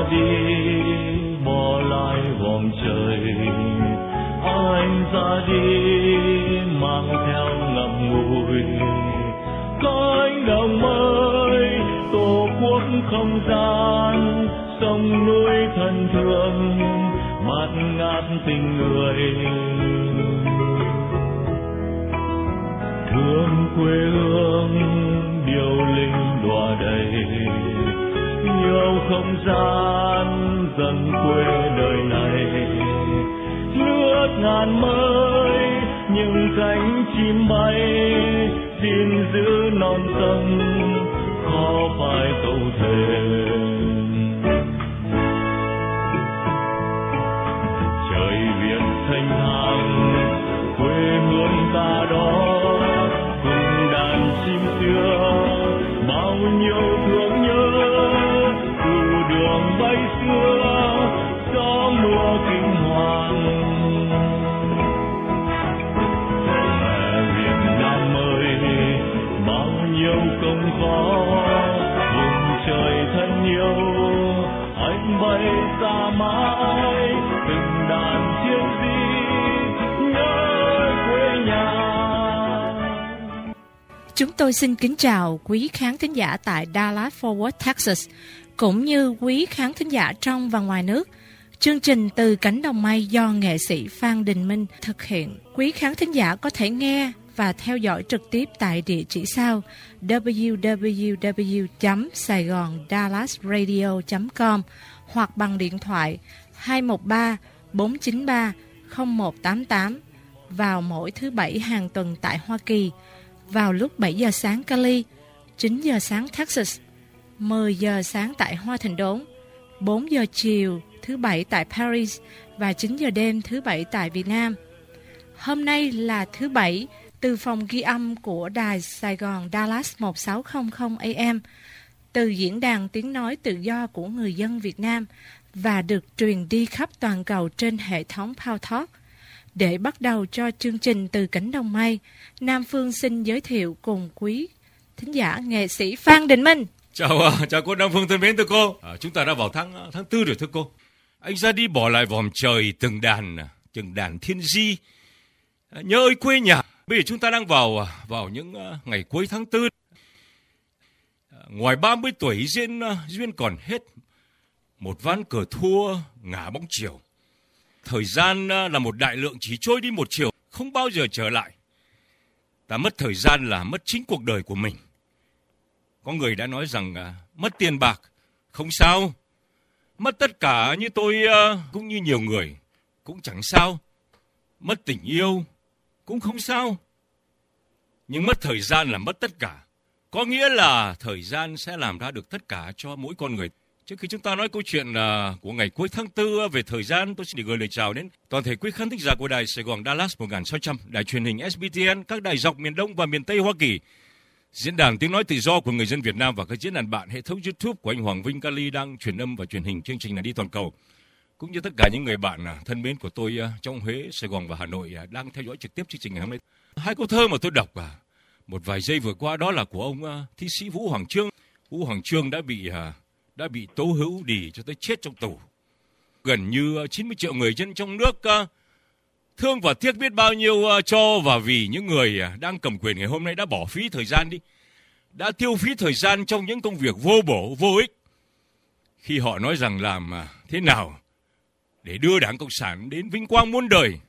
đi bỏ lại vòng trời, anh ra đi mang theo ngậm ngùi cánh đồng mới, tổ quốc không gian sông núi thân thương mát ngát tình người, thương quê hương điệu linh đọa đầy, yêu không gian dần quê đời này, nước ngàn mới những cánh chim bay, xin giữ non sông khó phải câu thề. Trời Việt thanh thang quê hương ta đó, cùng đàn chim xưa bao nhiêu thương nhớ, từ đường bay xưa gió mưa kinh hoàng. Mẹ Việt Nam ơi bao nhiêu công khó, vùng trời thân yêu anh bay xa mãi, từng đàn chiến sĩ nhớ quê nhà. Chúng tôi xin kính chào quý khán thính giả tại Dallas Fort Worth, Texas, cũng như quý khán thính giả trong và ngoài nước. Chương trình Từ Cánh Đồng Mây do nghệ sĩ Phan Đình Minh thực hiện. Quý khán thính giả có thể nghe và theo dõi trực tiếp tại địa chỉ sau www.saigondallasradio.com hoặc bằng điện thoại 213-493-0188 vào mỗi thứ Bảy hàng tuần tại Hoa Kỳ, vào lúc 7 giờ sáng Cali, 9 giờ sáng Texas, 10 giờ sáng tại Hoa Thịnh Đốn, 4 giờ chiều thứ Bảy tại Paris và 9 giờ đêm thứ Bảy tại Việt Nam. Hôm nay là thứ Bảy, từ phòng ghi âm của đài Sài Gòn Dallas 1600 AM, từ diễn đàn tiếng nói tự do của người dân Việt Nam và được truyền đi khắp toàn cầu trên hệ thống Power Talk. Để bắt đầu cho chương trình Từ Cánh Đồng Mây, Nam Phương xin giới thiệu cùng quý thính giả nghệ sĩ Phan Đình Minh. Chào cô Nam Phương thân mến, thưa cô. Chúng ta đã vào tháng 4 rồi thưa cô. Anh ra đi bỏ lại vòm trời từng đàn thiên di. Nhớ ơi quê nhà. Bây giờ chúng ta đang vào những ngày cuối tháng 4. Ngoài 30 tuổi duyên còn hết. Một ván cờ thua ngả bóng chiều. Thời gian là một đại lượng chỉ trôi đi một chiều, không bao giờ trở lại. Ta mất thời gian là mất chính cuộc đời của mình. Có người đã nói rằng mất tiền bạc không sao, mất tất cả như tôi cũng như nhiều người cũng chẳng sao, mất tình yêu cũng không sao. Nhưng mất thời gian là mất tất cả. Có nghĩa là thời gian sẽ làm ra được tất cả cho mỗi con người. Trước khi chúng ta nói câu chuyện của ngày cuối tháng 4 về thời gian, tôi xin được gửi lời chào đến toàn thể quý khán thính giả của đài Sài Gòn Dallas 1600, đài truyền hình SBTN, các đài dọc miền Đông và miền Tây Hoa Kỳ, diễn đàn tiếng nói tự do của người dân Việt Nam và các diễn đàn bạn hệ thống YouTube của anh Hoàng Vinh Cali đang truyền âm và truyền hình chương trình này đi toàn cầu, cũng như tất cả những người bạn thân mến của tôi trong Huế, Sài Gòn và Hà Nội đang theo dõi trực tiếp chương trình ngày hôm nay. Hai câu thơ mà tôi đọc một vài giây vừa qua đó là của ông thi sĩ Vũ Hoàng Chương. Vũ Hoàng Chương đã bị tố hữu đì cho tới chết trong tù. Gần như 90 triệu người dân trong nước thương và tiếc biết bao nhiêu cho và vì những người đang cầm quyền ngày hôm nay đã bỏ phí thời gian đi, đã tiêu phí thời gian trong những công việc vô bổ, vô ích. Khi họ nói rằng làm thế nào để đưa Đảng Cộng sản đến vinh quang muôn đời.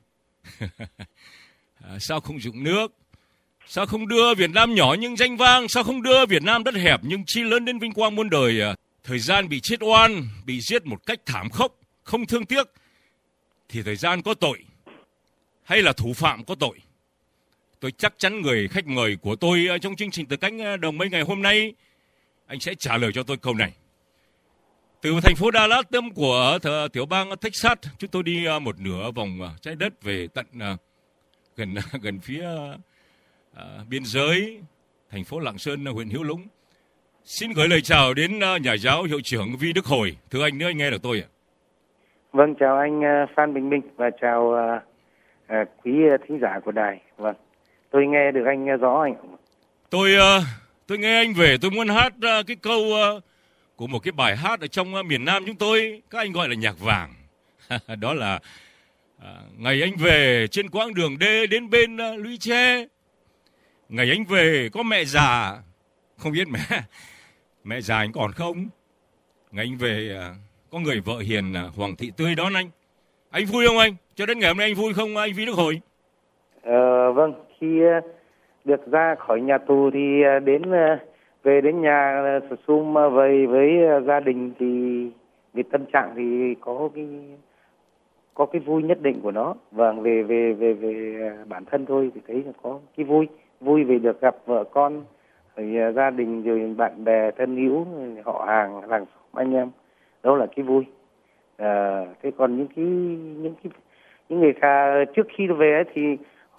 Sao không dụng nước? Sao không đưa Việt Nam nhỏ nhưng danh vang? Sao không đưa Việt Nam đất hẹp nhưng chi lớn đến vinh quang muôn đời? Thời gian bị chết oan, bị giết một cách thảm khốc, không thương tiếc, thì thời gian có tội hay là thủ phạm có tội? Tôi chắc chắn người khách mời của tôi trong chương trình Từ Cánh Đồng Mây ngày hôm nay, anh sẽ trả lời cho tôi câu này. Từ thành phố Dallas tâm của tiểu bang Texas, chúng tôi đi một nửa vòng trái đất về tận gần phía biên giới thành phố Lạng Sơn, huyện Hữu Lũng. Xin gửi lời chào đến nhà giáo hiệu trưởng Vi Đức Hồi. Thưa anh, nếu anh nghe được tôi ạ. Vâng, chào anh Phan Bình Minh và chào quý thính giả của đài. Vâng, tôi nghe được anh rõ anh. Tôi nghe anh về, tôi muốn hát cái câu của một cái bài hát ở trong miền Nam chúng tôi, các anh gọi là nhạc vàng. Đó là ngày anh về trên quãng đường đê đến bên lũy tre. Ngày anh về có mẹ già, không biết mẹ già anh còn không. Ngày anh về có người vợ hiền Hoàng Thị Tươi đón anh. Anh vui không anh? Cho đến ngày hôm nay anh vui không anh Vy Đức Hồi? Vâng, khi được ra khỏi nhà tù thì về đến nhà sum về với gia đình thì cái tâm trạng thì có cái vui nhất định của nó. Vâng, về bản thân tôi thì thấy là có cái vui về được gặp vợ con, rồi gia đình, rồi bạn bè thân hữu, họ hàng, làng xóm anh em, đó là cái vui. Thế còn những người khác trước khi về ấy thì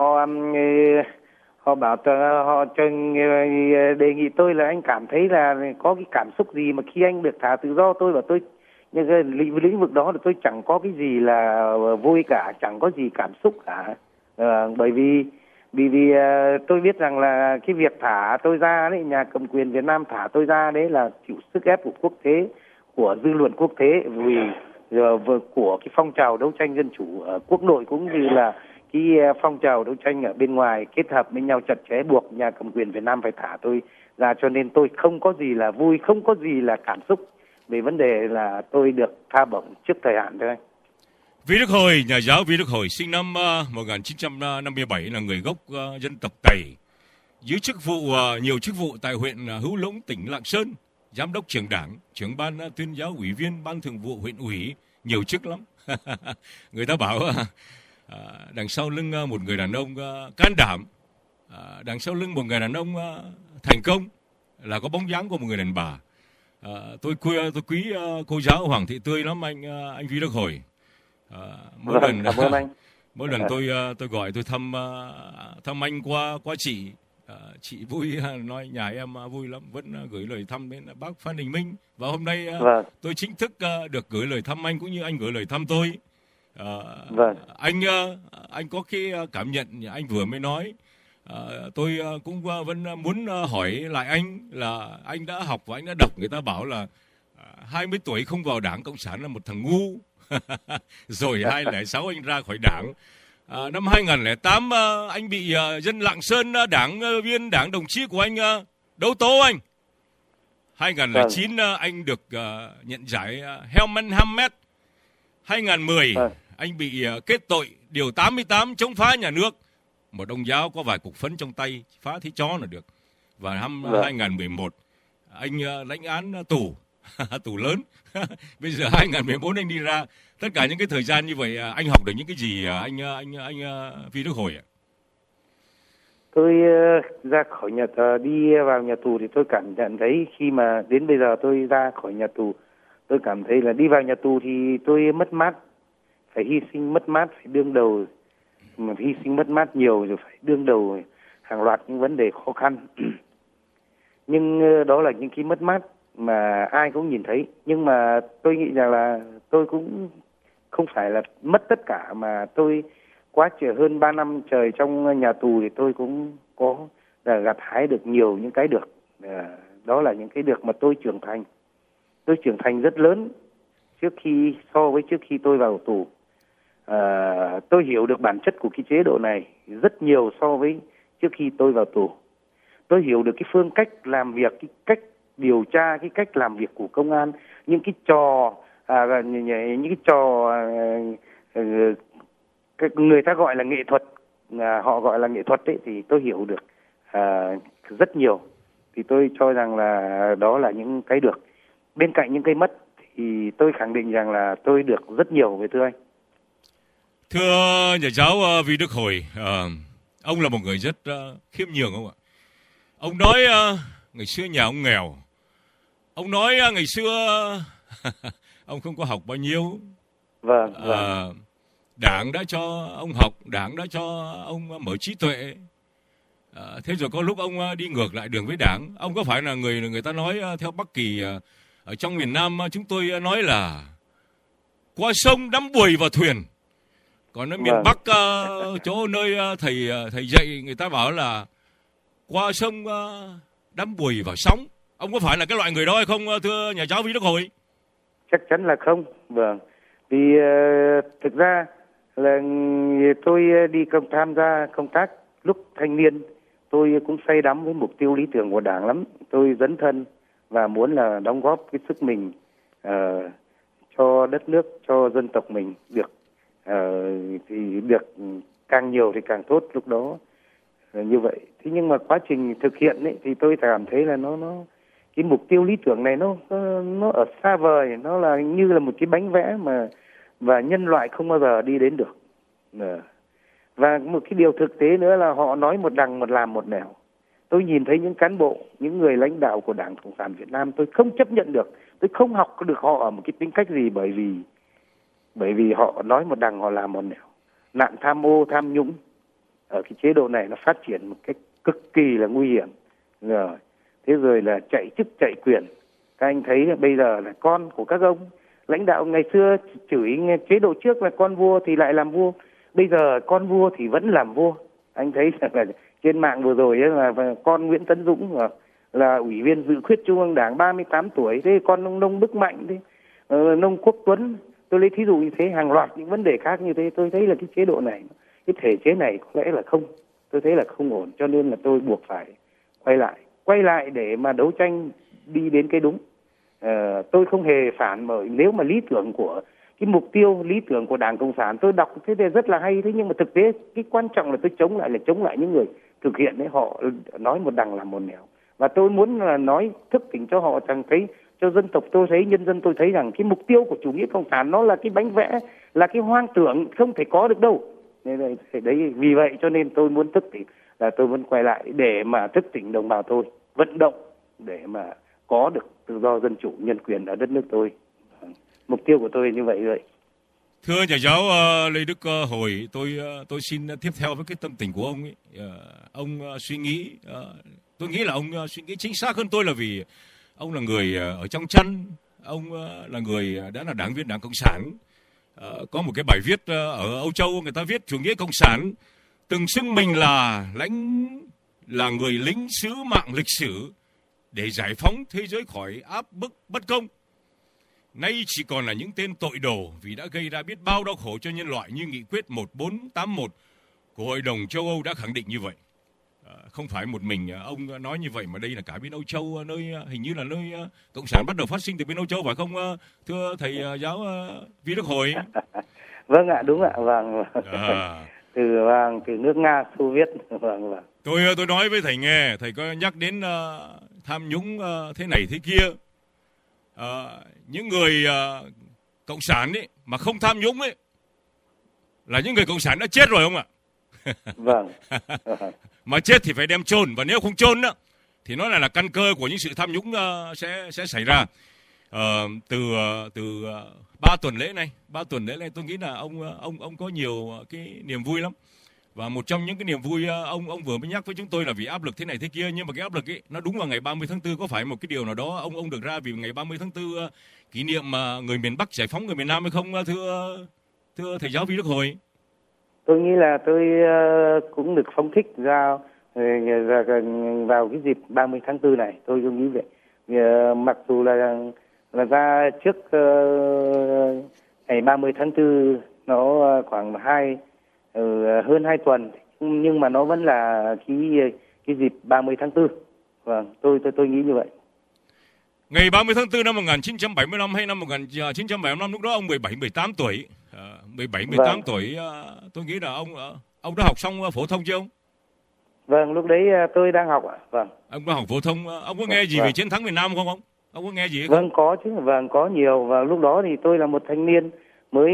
họ bảo họ đề nghị tôi là anh cảm thấy là có cái cảm xúc gì mà khi anh được thả tự do. Tôi bảo tôi nhưng cái lĩnh vực đó thì tôi chẳng có cái gì là vui cả, chẳng có gì cảm xúc cả. Bởi vì tôi biết rằng là cái việc thả tôi ra đấy, nhà cầm quyền Việt Nam thả tôi ra đấy là chịu sức ép của quốc tế, của dư luận quốc tế, vì của cái phong trào đấu tranh dân chủ ở quốc nội cũng như là cái phong trào đấu tranh ở bên ngoài kết hợp với nhau chặt chẽ buộc nhà cầm quyền Việt Nam phải thả tôi ra, cho nên tôi không có gì là vui, không có gì là cảm xúc về vấn đề là tôi được tha bổng trước thời hạn thôi anh. Vy Đức Hồi, nhà giáo Vy Đức Hồi sinh năm 1957, là người gốc dân tộc Tày, giữ nhiều chức vụ tại huyện Hữu Lũng, tỉnh Lạng Sơn, giám đốc trưởng đảng, trưởng ban tuyên giáo, ủy viên ban thường vụ huyện ủy, nhiều chức lắm. Người ta bảo đằng sau lưng một người đàn ông can đảm, đằng sau lưng một người đàn ông thành công là có bóng dáng của một người đàn bà. Tôi quý cô giáo Hoàng Thị Tươi lắm anh Vy Đức Hồi. Mỗi lần tôi gọi tôi thăm anh qua chị vui, nói nhà em vui lắm, vẫn gửi lời thăm đến bác Phan Đình Minh, và hôm nay tôi chính thức được gửi lời thăm anh cũng như anh gửi lời thăm tôi. Anh có cái cảm nhận anh vừa mới nói, tôi cũng vẫn muốn hỏi lại anh là anh đã học và anh đã đọc, người ta bảo là 20 tuổi không vào Đảng Cộng sản là một thằng ngu. Rồi 2006 anh ra khỏi Đảng. Năm 2008 anh bị dân Lạng Sơn, đảng viên Đảng đồng chí của anh đấu tố anh. 2009 anh được nhận giải Herman Hammet. 2010 anh bị kết tội điều 88 chống phá nhà nước. Một ông giáo có vài cục phấn trong tay, phá thấy chó là được. Và năm 2011 anh lãnh án tù tù lớn. Bây giờ 2014 anh đi ra. Tất cả những cái thời gian như vậy anh học được những cái gì anh Vy Đức Hồi ạ? Tôi ra khỏi đi vào nhà tù thì tôi cảm nhận thấy khi mà đến bây giờ tôi ra khỏi nhà tù, tôi cảm thấy là đi vào nhà tù thì tôi mất mát, phải hy sinh mất mát, phải đương đầu, mà hy sinh mất mát nhiều rồi, phải đương đầu hàng loạt những vấn đề khó khăn. Nhưng đó là những cái mất mát mà ai cũng nhìn thấy. Nhưng mà tôi nghĩ rằng là tôi cũng không phải là mất tất cả, mà tôi quá trời hơn 3 năm trời trong nhà tù thì tôi cũng có gặt hái được nhiều những cái được. Đó là những cái được mà tôi trưởng thành. Tôi trưởng thành rất lớn so với trước khi tôi vào tù. Tôi hiểu được bản chất của cái chế độ này rất nhiều so với trước khi tôi vào tù. Tôi hiểu được cái phương cách làm việc, cái cách điều tra, cái cách làm việc của công an, những cái trò người ta gọi là nghệ thuật, họ gọi là nghệ thuật ấy, thì tôi hiểu được rất nhiều. Thì tôi cho rằng là đó là những cái được. Bên cạnh những cái mất thì tôi khẳng định rằng là tôi được rất nhiều, với thưa anh. Thưa nhà giáo Vy Đức Hồi, ông là một người rất khiêm nhường không ạ? Ông nói ngày xưa nhà ông nghèo. Ông nói ngày xưa ông không có học bao nhiêu. Vâng. Đảng đã cho ông học, Đảng đã cho ông mở trí tuệ. Thế rồi có lúc ông đi ngược lại đường với Đảng. Ông có phải là người ta nói theo Bắc Kỳ ở trong miền Nam chúng tôi nói là qua sông đắm buồy vào thuyền. Còn ở miền Bắc chỗ nơi thầy dạy người ta bảo là qua sông đắm buồy vào sóng. Ông có phải là cái loại người đó hay không, thưa nhà giáo Vi Đức Hồi? Chắc chắn là không. Vâng. Vì thực ra là tôi tham gia công tác lúc thanh niên, tôi cũng say đắm với mục tiêu lý tưởng của Đảng lắm. Tôi dấn thân và muốn là đóng góp cái sức mình cho đất nước, cho dân tộc mình được thì được càng nhiều thì càng tốt lúc đó. Như vậy. Thế nhưng mà quá trình thực hiện ấy, thì tôi cảm thấy là nó cái mục tiêu lý tưởng này nó ở xa vời, nó là như là một cái bánh vẽ và nhân loại không bao giờ đi đến được. Và một cái điều thực tế nữa là họ nói một đằng một làm một nẻo. Tôi nhìn thấy những cán bộ, những người lãnh đạo của Đảng Cộng sản Việt Nam tôi không chấp nhận được, tôi không học được họ ở một cái tính cách gì, bởi vì họ nói một đằng họ làm một nẻo. Nạn tham ô tham nhũng ở cái chế độ này nó phát triển một cách cực kỳ là nguy hiểm. Rồi thế rồi là chạy chức chạy quyền. Các anh thấy là bây giờ là con của các ông lãnh đạo ngày xưa chửi chế độ trước là con vua thì lại làm vua, bây giờ con vua thì vẫn làm vua. Anh thấy là trên mạng vừa rồi ấy là con Nguyễn Tấn Dũng là ủy viên dự khuyết Trung ương Đảng 38 tuổi, thế con ông Nông Đức Mạnh, thế Nông Quốc Tuấn, tôi lấy thí dụ như thế, hàng loạt những vấn đề khác như thế. Tôi thấy là cái chế độ này, cái thể chế này có lẽ là tôi thấy là không ổn, cho nên là tôi buộc phải quay lại để mà đấu tranh đi đến cái đúng. Tôi không hề phản, bởi nếu mà lý tưởng của cái mục tiêu lý tưởng của Đảng Cộng sản tôi đọc thế thì rất là hay, thế nhưng mà thực tế cái quan trọng là tôi chống lại những người thực hiện đấy, họ nói một đằng làm một nẻo. Và tôi muốn là nói thức tỉnh cho họ rằng thấy, cho dân tộc tôi thấy, nhân dân tôi thấy rằng cái mục tiêu của chủ nghĩa cộng sản nó là cái bánh vẽ, là cái hoang tưởng không thể có được đâu. Đấy, vì vậy cho nên tôi muốn thức tỉnh, là tôi muốn quay lại để mà thức tỉnh đồng bào tôi, vận động để mà có được tự do dân chủ nhân quyền ở đất nước tôi. Mục tiêu của tôi như vậy rồi. Thưa nhà giáo Lê Đức Hồi, tôi xin tiếp theo với cái tâm tình của ông ấy. Ông suy nghĩ, tôi nghĩ là ông suy nghĩ chính xác hơn tôi, là vì ông là người ở trong chân, ông là người đã là đảng viên Đảng Cộng sản. Có một cái bài viết ở Âu Châu, người ta viết chủ nghĩa cộng sản từng xưng mình là người lính sứ mạng lịch sử để giải phóng thế giới khỏi áp bức bất công. Nay chỉ còn là những tên tội đồ vì đã gây ra biết bao đau khổ cho nhân loại, như nghị quyết 1481 của Hội đồng châu Âu đã khẳng định như vậy. Không phải một mình ông nói như vậy, mà đây là cả bên Âu Châu, nơi hình như là nơi cộng sản bắt đầu phát sinh từ bên Âu Châu, phải không thưa thầy giáo Vi Đức Hồi? Vâng ạ, đúng ạ, vâng. Từ nước Nga, Xô Viết, vâng. Tôi nói với thầy nghe, thầy có nhắc đến tham nhũng thế này thế kia. Những người cộng sản ấy mà không tham nhũng ấy là những người cộng sản đã chết rồi không ạ? Vâng. Mà chết thì phải đem chôn, và nếu không chôn đó thì nó là căn cơ của những sự tham nhũng sẽ xảy ra. Từ 3 tuần lễ này tôi nghĩ là ông có nhiều cái niềm vui lắm. Và một trong những cái niềm vui ông vừa mới nhắc với chúng tôi là vì áp lực thế này thế kia, nhưng mà cái áp lực ấy nó đúng vào ngày 30 tháng 4, có phải một cái điều nào đó ông được ra vì ngày 30 tháng 4 kỷ niệm người miền Bắc giải phóng người miền Nam hay không, thưa thầy giáo Vi Đức Hồi? Tôi nghĩ là tôi cũng được phóng thích ra vào cái dịp 30 tháng 4 này, tôi nghĩ vậy. Mặc dù là ra trước ngày 30 tháng 4 nó khoảng hơn 2 tuần, nhưng mà nó vẫn là cái dịp 30 tháng 4. Vâng, tôi nghĩ như vậy. Ngày 30 tháng 4 năm 1975 hay năm 1975, lúc đó ông 17-18 tuổi. 17-18 tuổi, tôi nghĩ là ông đã học xong phổ thông chưa ông? Vâng, lúc đấy tôi đang học ạ. Vâng. Ông đã học phổ thông, ông có nghe gì về chiến thắng miền Nam không ông? Ông có nghe gì không? Vâng, có chứ, vâng, có nhiều. Và lúc đó thì tôi là một thanh niên mới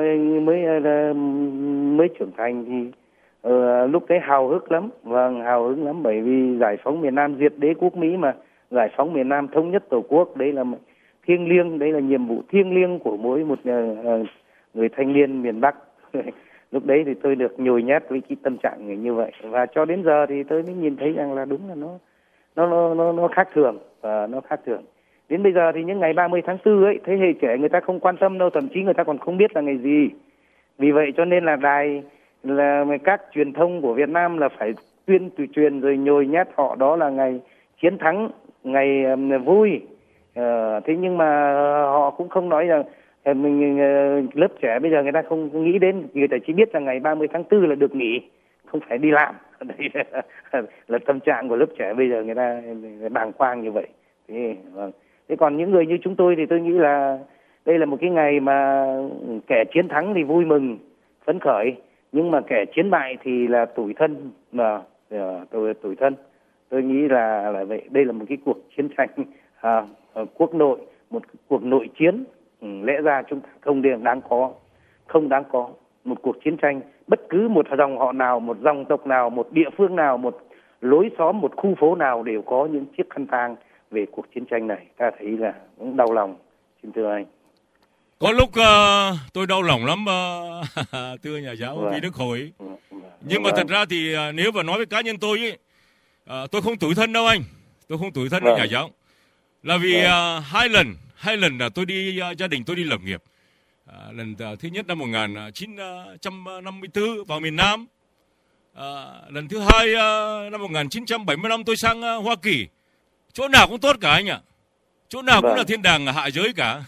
trưởng thành, thì lúc đấy hào hức lắm. Vâng, hào hứng lắm, bởi vì giải phóng miền Nam, diệt đế quốc Mỹ mà, giải phóng miền Nam, thống nhất tổ quốc, đấy là thiêng liêng, đấy là nhiệm vụ thiêng liêng của mỗi một người thanh niên miền Bắc. Lúc đấy thì tôi được nhồi nhét với cái tâm trạng như vậy, và cho đến giờ thì tôi mới nhìn thấy rằng là đúng là nó khác thường, và nó khác thường. Đến bây giờ thì những ngày 30 tháng 4 ấy, thế hệ trẻ người ta không quan tâm đâu, thậm chí người ta còn không biết là ngày gì. Vì vậy cho nên là các truyền thông của Việt Nam là phải tuyên truyền rồi nhồi nhét họ đó là ngày chiến thắng ngày vui. Thế nhưng mà họ cũng không nói rằng lớp trẻ bây giờ người ta không nghĩ đến, người ta chỉ biết là ngày 30 tháng 4 là được nghỉ, không phải đi làm. Đấy là tâm trạng của lớp trẻ bây giờ, người ta bàng quang như vậy. Thế còn những người như chúng tôi thì tôi nghĩ là đây là một cái ngày mà kẻ chiến thắng thì vui mừng, phấn khởi, nhưng mà kẻ chiến bại thì là tủi thân, mà tủi thân. Tôi nghĩ là vậy. Đây là một cái cuộc chiến tranh quốc nội, một cuộc nội chiến. Lẽ ra chúng ta không đáng có một cuộc chiến tranh. Bất cứ một dòng họ nào, một dòng tộc nào, một địa phương nào, một lối xóm, một khu phố nào đều có những chiếc khăn tang về cuộc chiến tranh này. Ta thấy là cũng đau lòng, xin thưa anh. Có lúc tôi đau lòng lắm, thưa nhà giáo Vi Đức Hồi. Nhưng mà thật ra thì nếu mà nói với cá nhân tôi ấy, tôi không tủi thân đâu anh. Tôi không tủi thân với nhà giáo. Là vì hai lần là tôi đi, gia đình tôi đi lập nghiệp. Lần thứ nhất năm 1954 vào miền Nam. Lần thứ hai năm 1975 tôi sang Hoa Kỳ. Chỗ nào cũng tốt cả anh ạ. Chỗ nào cũng là thiên đàng hạ giới cả.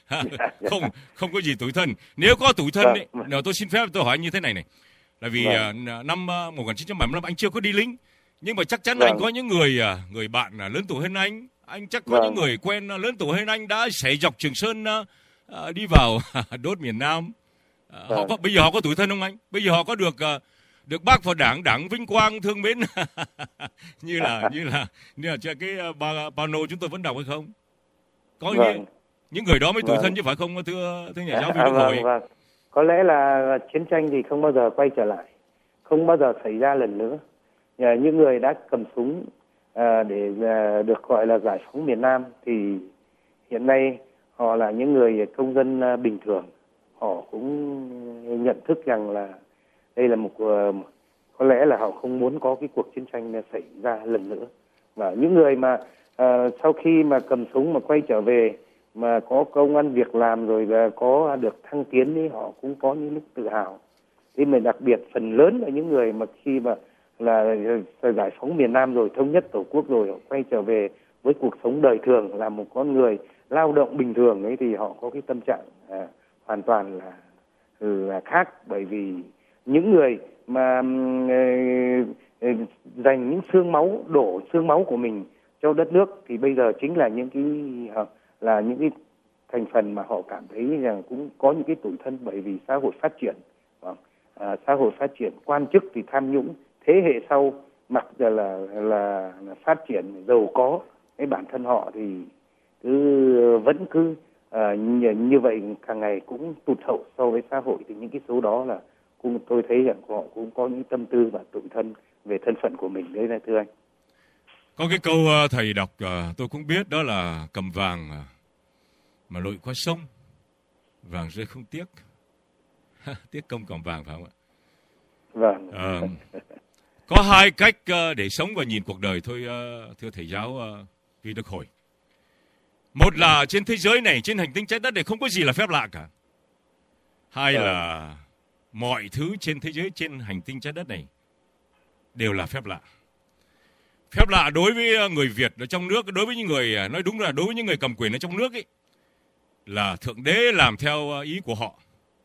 Không có gì tủi thân. Nếu có tủi thân ấy, tôi xin phép tôi hỏi anh như thế này này. Là vì năm 1975 anh chưa có đi lính. Nhưng mà chắc chắn anh có những người bạn lớn tuổi hơn anh. Anh chắc có những người quen lớn tuổi hơn anh đã xảy dọc Trường Sơn đi vào đốt miền Nam. Bây giờ họ có tủi thân không anh? Bây giờ họ có được bác vào đảng vinh quang thương mến như là cái pano chúng tôi vẫn đọc hay không? Có những người đó mới tủi thân chứ phải không, thưa nhà giáo Vi Đức Hồi? Có lẽ là chiến tranh thì không bao giờ quay trở lại, không bao giờ xảy ra lần nữa. Những người đã cầm súng để được gọi là giải phóng miền Nam thì hiện nay họ là những người công dân bình thường. Họ cũng nhận thức rằng là đây là có lẽ là họ không muốn có cái cuộc chiến tranh xảy ra lần nữa. Và những người mà sau khi mà cầm súng mà quay trở về mà có công ăn việc làm rồi là có được thăng tiến thì họ cũng có những lúc tự hào. Thế mà đặc biệt phần lớn là những người mà khi mà là giải phóng miền Nam rồi, thống nhất tổ quốc rồi, họ quay trở về với cuộc sống đời thường, là một con người lao động bình thường ấy, thì họ có cái tâm trạng hoàn toàn là khác. Bởi vì những người mà dành những đổ xương máu của mình cho đất nước thì bây giờ chính là những cái thành phần mà họ cảm thấy rằng cũng có những cái tủi thân, bởi vì xã hội phát triển, xã hội phát triển, quan chức thì tham nhũng, thế hệ sau mặc giờ là phát triển giàu có, cái bản thân họ thì vẫn cứ như vậy, càng ngày cũng tụt hậu so với xã hội. Thì những cái số đó là tôi thấy rằng họ cũng có những tâm tư và tủi thân về thân phận của mình đấy, là thưa anh. Có cái câu thầy đọc tôi cũng biết, đó là cầm vàng mà lội qua sông, vàng rơi không tiếc. Tiếc công cầm vàng, phải không ạ? Vâng. Có hai cách để sống và nhìn cuộc đời thôi, thưa thầy giáo Vi Đức Hồi. Một là trên thế giới này, trên hành tinh trái đất này không có gì là phép lạ cả. Hai là mọi thứ trên thế giới, trên hành tinh trái đất này đều là phép lạ. Phép lạ đối với người Việt ở trong nước, đối với những người, nói đúng là đối với những người cầm quyền ở trong nước ấy, là Thượng Đế làm theo ý của họ.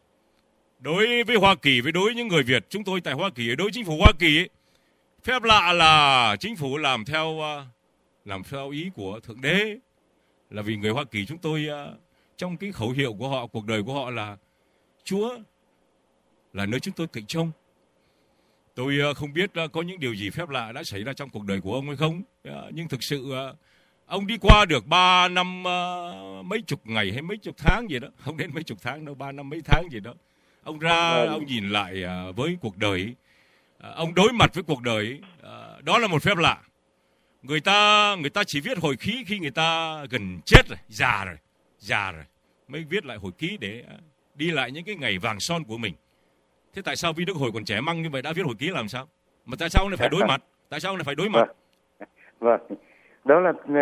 Đối với Hoa Kỳ, đối với những người Việt, chúng tôi tại Hoa Kỳ, đối với chính phủ Hoa Kỳ ấy, phép lạ là chính phủ làm theo ý của Thượng Đế. Là vì người Hoa Kỳ chúng tôi, trong cái khẩu hiệu của họ, cuộc đời của họ là Chúa là nơi chúng tôi cậy trông. Tôi không biết có những điều gì phép lạ đã xảy ra trong cuộc đời của ông hay không. Nhưng thực sự ông đi qua được 3 năm mấy chục ngày hay mấy chục tháng gì đó. Không đến mấy chục tháng đâu, 3 năm mấy tháng gì đó. Ông ra, ông nhìn lại với cuộc đời. Ông đối mặt với cuộc đời. Đó là một phép lạ. Người ta chỉ viết hồi ký khi người ta gần chết rồi, già rồi. Mới viết lại hồi ký để đi lại những cái ngày vàng son của mình. Thế tại sao Vi Đức Hồi còn trẻ măng như vậy đã viết hồi ký làm sao? Mà tại sao ông lại phải đối mặt? Tại sao ông lại phải đối mặt? Vâng. Đó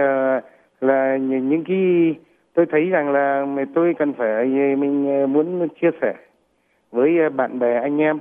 là những cái tôi thấy rằng là tôi cần phải, mình muốn chia sẻ với bạn bè anh em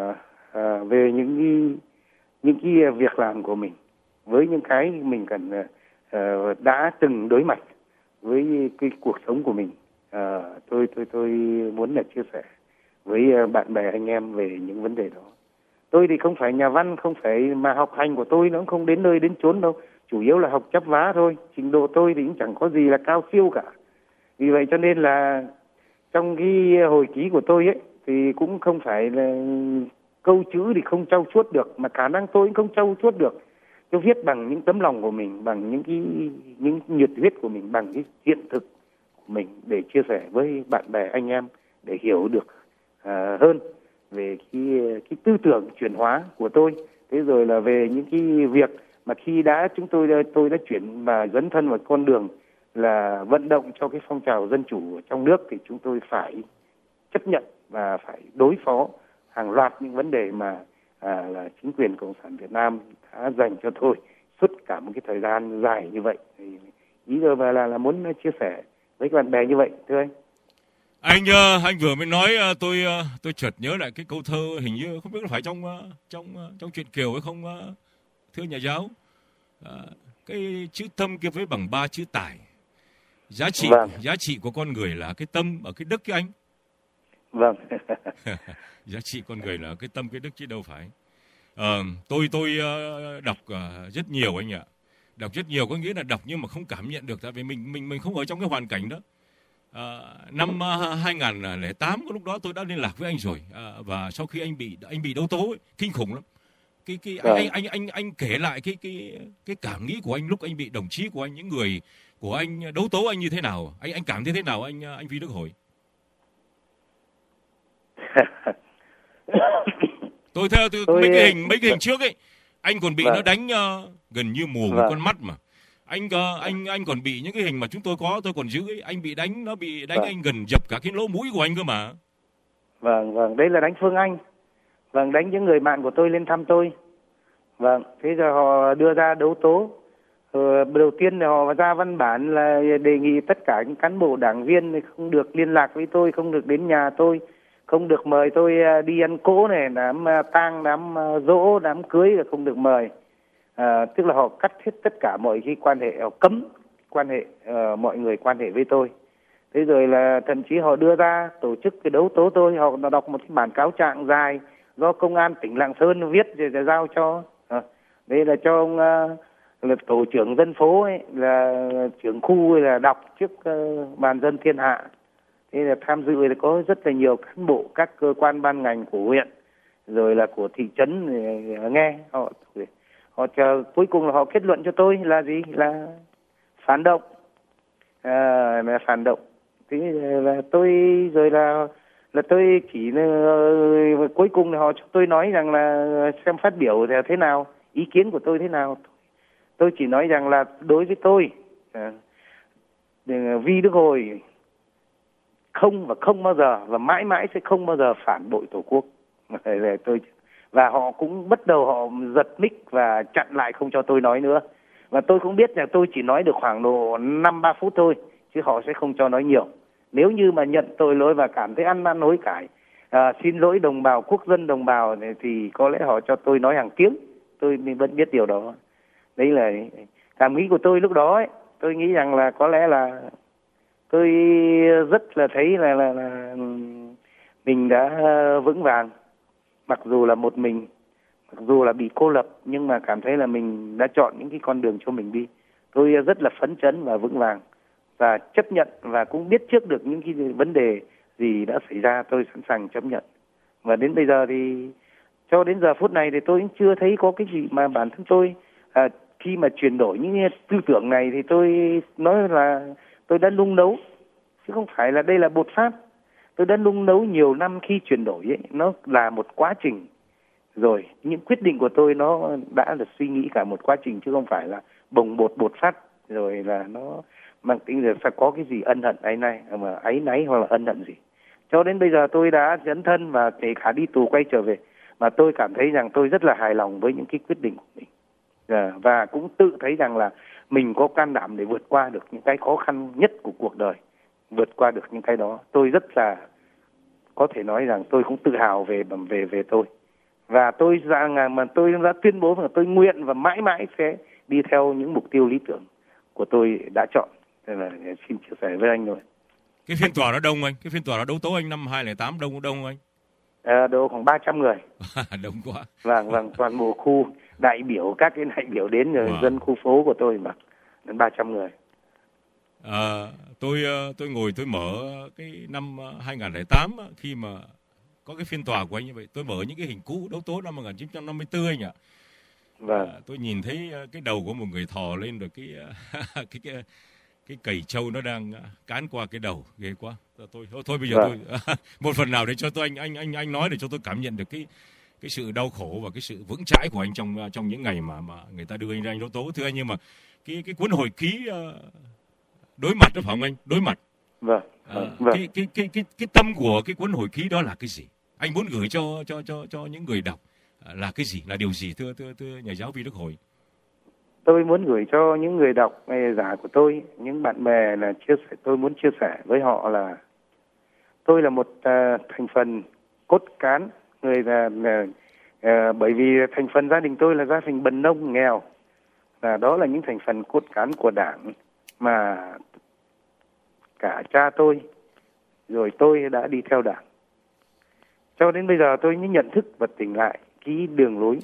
về những cái việc làm của mình, với những cái mình cần đã từng đối mặt với cái cuộc sống của mình. Tôi muốn là chia sẻ với bạn bè anh em về những vấn đề đó. Tôi thì không phải nhà văn, không phải mà học hành của tôi nó cũng không đến nơi đến chốn đâu, chủ yếu là học chắp vá thôi. Trình độ tôi thì cũng chẳng có gì là cao siêu cả. Vì vậy cho nên là trong cái hồi ký của tôi ấy thì cũng không phải là câu chữ thì không trau chuốt được, mà khả năng tôi cũng không trau chuốt được. Tôi viết bằng những tấm lòng của mình, bằng những nhiệt huyết của mình, bằng cái hiện thực của mình để chia sẻ với bạn bè anh em để hiểu được hơn về cái tư tưởng chuyển hóa của tôi. Thế rồi là về những cái việc mà khi tôi đã chuyển và dấn thân vào con đường là vận động cho cái phong trào dân chủ ở trong nước, thì chúng tôi phải chấp nhận và phải đối phó hàng loạt những vấn đề mà là chính quyền Cộng sản Việt Nam đã dành cho tôi suốt cả một cái thời gian dài như vậy. Thì ý tôi là muốn chia sẻ với các bạn bè như vậy, thưa anh. Anh vừa mới nói tôi chợt nhớ lại cái câu thơ, hình như không biết là phải trong truyện Kiều hay không, thưa nhà giáo. Cái chữ tâm kia với bằng 3 chữ tài. Giá trị của con người là cái tâm ở cái đức cái anh. Vâng. Giá trị con người là cái tâm cái đức chứ đâu phải. Tôi đọc rất nhiều anh ạ. Đọc rất nhiều có nghĩa là đọc nhưng mà không cảm nhận được, tại vì mình không ở trong cái hoàn cảnh đó. Năm 2008 lúc đó tôi đã liên lạc với anh rồi, và sau khi anh bị đấu tố ấy, kinh khủng lắm. Anh kể lại cái cảm nghĩ của anh lúc anh bị đồng chí của anh, những người của anh đấu tố anh như thế nào, anh cảm thấy thế nào anh Vi Đức Hồi? Tôi theo mấy cái hình trước ấy, anh còn bị nó đánh gần như mù một con mắt mà. Anh còn bị những cái hình mà tôi còn giữ ấy, anh bị đánh, nó bị đánh anh gần dập cả cái lỗ mũi của anh cơ mà. Vâng, đây là đánh Phương Anh. Vâng, đánh những người bạn của tôi lên thăm tôi. Vâng, thế giờ họ đưa ra đấu tố. Đầu tiên là họ ra văn bản là đề nghị tất cả những cán bộ đảng viên không được liên lạc với tôi, không được đến nhà tôi, không được mời tôi đi ăn cỗ này, đám tang, đám giỗ, đám cưới là không được mời. Tức là họ cắt hết tất cả mọi cái quan hệ, họ cấm quan hệ mọi người quan hệ với tôi. Thế rồi là thậm chí họ đưa ra tổ chức cái đấu tố tôi, họ đọc một cái bản cáo trạng dài do công an tỉnh Lạng Sơn viết rồi giao cho. Đây là cho ông là tổ trưởng dân phố ấy, là trưởng khu ấy, là đọc trước bàn dân thiên hạ. Thế là tham dự là có rất là nhiều cán bộ các cơ quan ban ngành của huyện rồi là của thị trấn nghe họ chờ, cuối cùng là họ kết luận cho tôi là gì, là phản động, là phản động. Thế là tôi rồi là tôi chỉ cuối cùng là họ cho tôi nói rằng là xem phát biểu thế nào, ý kiến của tôi thế nào. Tôi chỉ nói rằng là đối với tôi Vi Đức Hồi không bao giờ và mãi mãi sẽ không bao giờ phản bội Tổ quốc. Và họ cũng bắt đầu họ giật mic và chặn lại không cho tôi nói nữa. Và tôi cũng biết là tôi chỉ nói được khoảng độ 5-3 phút thôi, chứ họ sẽ không cho nói nhiều. Nếu như mà nhận tội lỗi và cảm thấy ăn năn hối cải, xin lỗi đồng bào, quốc dân đồng bào thì có lẽ họ cho tôi nói hàng tiếng. Tôi vẫn biết điều đó. Đấy là cảm nghĩ của tôi lúc đó ấy. Tôi nghĩ rằng là có lẽ là tôi rất là thấy là mình đã vững vàng. Mặc dù là một mình, mặc dù là bị cô lập, nhưng mà cảm thấy là mình đã chọn những cái con đường cho mình đi. Tôi rất là phấn chấn và vững vàng và chấp nhận, và cũng biết trước được những cái vấn đề gì đã xảy ra, tôi sẵn sàng chấp nhận. Và đến bây giờ thì cho đến giờ phút này thì tôi cũng chưa thấy có cái gì mà bản thân tôi khi mà chuyển đổi những tư tưởng này thì tôi nói là tôi đã nung nấu, chứ không phải là đây là bột phát. Tôi đã nung nấu nhiều năm khi chuyển đổi ấy, nó là một quá trình rồi. Những quyết định của tôi nó đã được suy nghĩ cả một quá trình, chứ không phải là bồng bột phát rồi là nó mang tính là phải có cái gì ân hận áy náy hoặc là ân hận gì. Cho đến bây giờ tôi đã dấn thân và kể cả đi tù quay trở về, mà tôi cảm thấy rằng tôi rất là hài lòng với những cái quyết định của mình. Và cũng tự thấy rằng là mình có can đảm để vượt qua được những cái khó khăn nhất của cuộc đời, vượt qua được những cái đó. Tôi rất là có thể nói rằng tôi cũng tự hào về tôi. Và tôi đã tuyên bố rằng tôi nguyện và mãi mãi sẽ đi theo những mục tiêu lý tưởng của tôi đã chọn. Nên là xin chia sẻ với anh rồi. Cái phiên tòa đó đông anh, cái phiên tòa đó đấu tố anh năm 2008 đông anh. Đâu khoảng 300 người. Đông quá. Vâng, toàn bộ khu đại biểu, các cái đại biểu đến rồi dân khu phố của tôi mà đến 300 người. Tôi ngồi tôi mở cái năm 2008 khi mà có cái phiên tòa của anh như vậy, tôi mở những cái hình cũ đấu tố năm 1954 anh ạ. Vâng. Tôi nhìn thấy cái đầu của một người thò lên rồi cái cầy trâu nó đang cán qua cái đầu, ghê quá. Thôi bây giờ tôi một phần nào để cho tôi anh nói để cho tôi cảm nhận được cái sự đau khổ và cái sự vững chãi của anh trong những ngày mà người ta đưa anh ra anh đấu tố. Thưa anh, nhưng mà cái cuốn hồi ký đối mặt đó phải không anh? Đối mặt. Vâng. Cái tâm của cái cuốn hồi ký đó là cái gì? Anh muốn gửi cho những người đọc là cái gì, là điều gì thưa nhà giáo Vi Đức Hồi? Tôi muốn gửi cho những người đọc giả của tôi, những bạn bè là tôi muốn chia sẻ với họ là tôi là một thành phần cốt cán, bởi vì thành phần gia đình tôi là gia đình bần nông nghèo, đó là những thành phần cốt cán của Đảng mà cả cha tôi rồi tôi đã đi theo Đảng. Cho đến bây giờ tôi mới nhận thức và tỉnh lại cái đường lối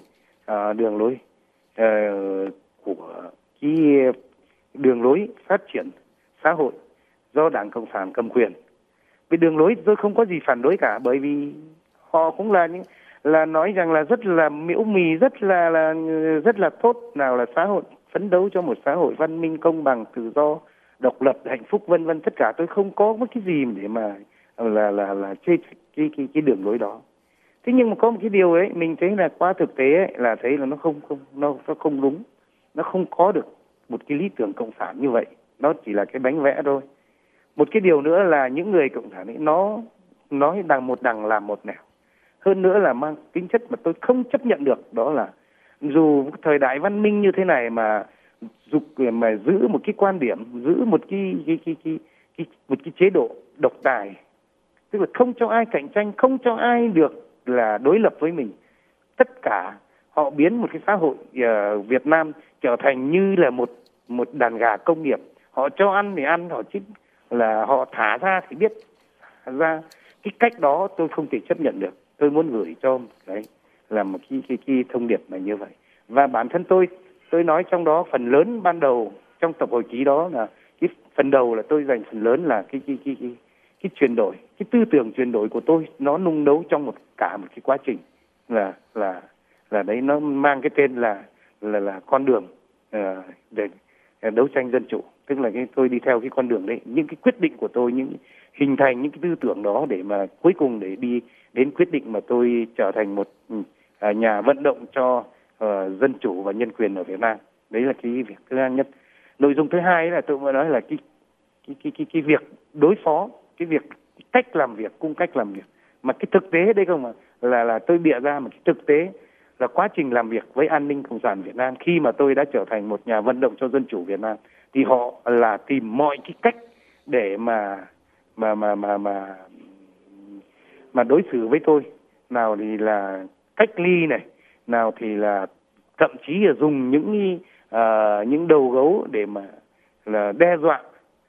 của cái đường lối phát triển xã hội do Đảng Cộng sản cầm quyền. Cái đường lối tôi không có gì phản đối cả, bởi vì họ cũng là nói rằng là rất là miễu mì, rất là tốt, nào là xã hội phấn đấu cho một xã hội văn minh, công bằng, tự do, độc lập, hạnh phúc, vân vân. Tất cả tôi không có một cái gì để mà là chê cái đường lối đó. Thế nhưng mà có một cái điều ấy mình thấy là qua thực tế ấy, là thấy là nó không đúng, nó không có được một cái lý tưởng cộng sản như vậy, nó chỉ là cái bánh vẽ thôi. Một cái điều nữa là những người cộng sản ấy nó nói một đằng làm một nẻo, hơn nữa là mang tính chất mà tôi không chấp nhận được, đó là dù thời đại văn minh như thế này mà giữ một cái quan điểm, giữ một cái chế độ độc tài, tức là không cho ai cạnh tranh, không cho ai được là đối lập với mình. Tất cả họ biến một cái xã hội Việt Nam trở thành như là một đàn gà công nghiệp. Họ cho ăn thì ăn, họ chính là họ thả ra thì biết ra. Cái cách đó tôi không thể chấp nhận được. Tôi muốn gửi cho đấy là một cái thông điệp là như vậy. Và bản thân tôi nói trong đó phần lớn ban đầu trong tập hồi ký đó là cái phần đầu là tôi dành phần lớn là cái chuyển đổi, cái tư tưởng chuyển đổi của tôi nó nung nấu trong cả một cái quá trình là đấy, nó mang cái tên là con đường để đấu tranh dân chủ. Tức là tôi đi theo cái con đường đấy, những cái quyết định của tôi, những hình thành những cái tư tưởng đó để mà cuối cùng để đi đến quyết định mà tôi trở thành một nhà vận động cho dân chủ và nhân quyền ở Việt Nam. Đấy là cái việc thứ nhất. Nội dung thứ hai là tôi mới nói là cái việc đối phó, cái cách làm việc, cung cách làm việc. Mà cái thực tế đây không là tôi bịa ra, mà cái thực tế là quá trình làm việc với an ninh Cộng sản Việt Nam khi mà tôi đã trở thành một nhà vận động cho dân chủ Việt Nam, thì họ là tìm mọi cái cách để mà đối xử với tôi. Nào thì là cách ly này, nào thì là thậm chí là dùng những đầu gấu để mà là đe dọa,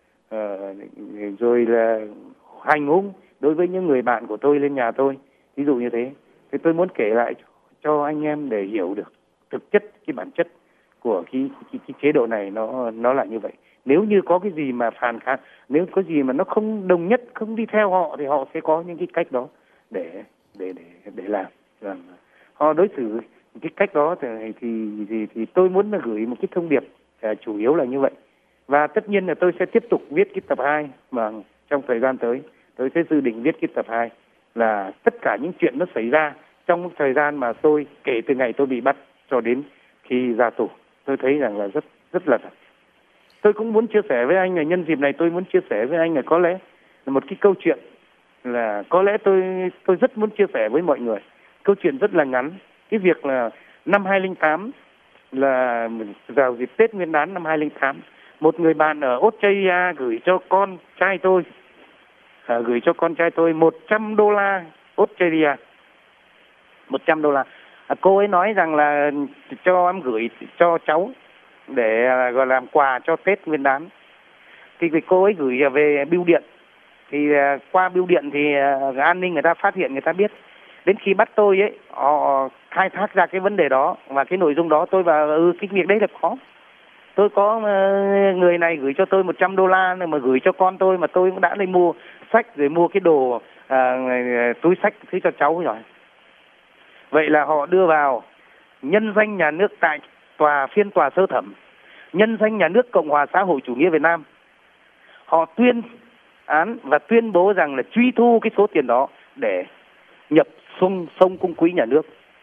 rồi là hành hung đối với những người bạn của tôi lên nhà tôi, ví dụ như thế. Thì tôi muốn kể lại cho anh em để hiểu được thực chất, cái bản chất của cái chế độ này nó là như vậy. Nếu như có cái gì mà phản kháng, nếu có gì mà nó không đồng nhất, không đi theo họ, thì họ sẽ có những cái cách đó để làm. Họ đối xử cái cách đó thì tôi muốn là gửi một cái thông điệp chủ yếu là như vậy. Và tất nhiên là tôi sẽ tiếp tục viết cái tập 2 mà trong thời gian tới tôi sẽ dự định viết cái tập 2 là tất cả những chuyện nó xảy ra trong thời gian mà tôi kể từ ngày tôi bị bắt cho đến khi ra tù. Tôi thấy rằng là rất là thật. Tôi cũng muốn chia sẻ với anh là nhân dịp này tôi muốn chia sẻ với anh là có lẽ là một cái câu chuyện là có lẽ tôi rất muốn chia sẻ với mọi người. Câu chuyện rất là ngắn. Cái việc là năm 2008 là vào dịp Tết Nguyên đán năm 2008, một người bạn ở Australia gửi cho con trai tôi $100 Australia. $100. Cô ấy nói rằng là cho em gửi cho cháu để gọi làm quà cho Tết Nguyên đán. Thì cô ấy gửi về bưu điện. Thì qua bưu điện thì an ninh người ta phát hiện, người ta biết. Đến khi bắt tôi ấy, họ khai thác ra cái vấn đề đó và cái nội dung đó, tôi bảo cái việc đấy là có. Tôi có người này gửi cho tôi $100 mà gửi cho con tôi, mà tôi cũng đã đi mua sách rồi mua cái đồ túi sách thứ cho cháu rồi. Vậy là họ đưa vào nhân danh nhà nước tại phiên tòa sơ thẩm, nhân danh nhà nước Cộng hòa xã hội chủ nghĩa Việt Nam. Họ tuyên án và tuyên bố rằng là truy thu cái số tiền đó để nhập sông cung quỹ nhà nước.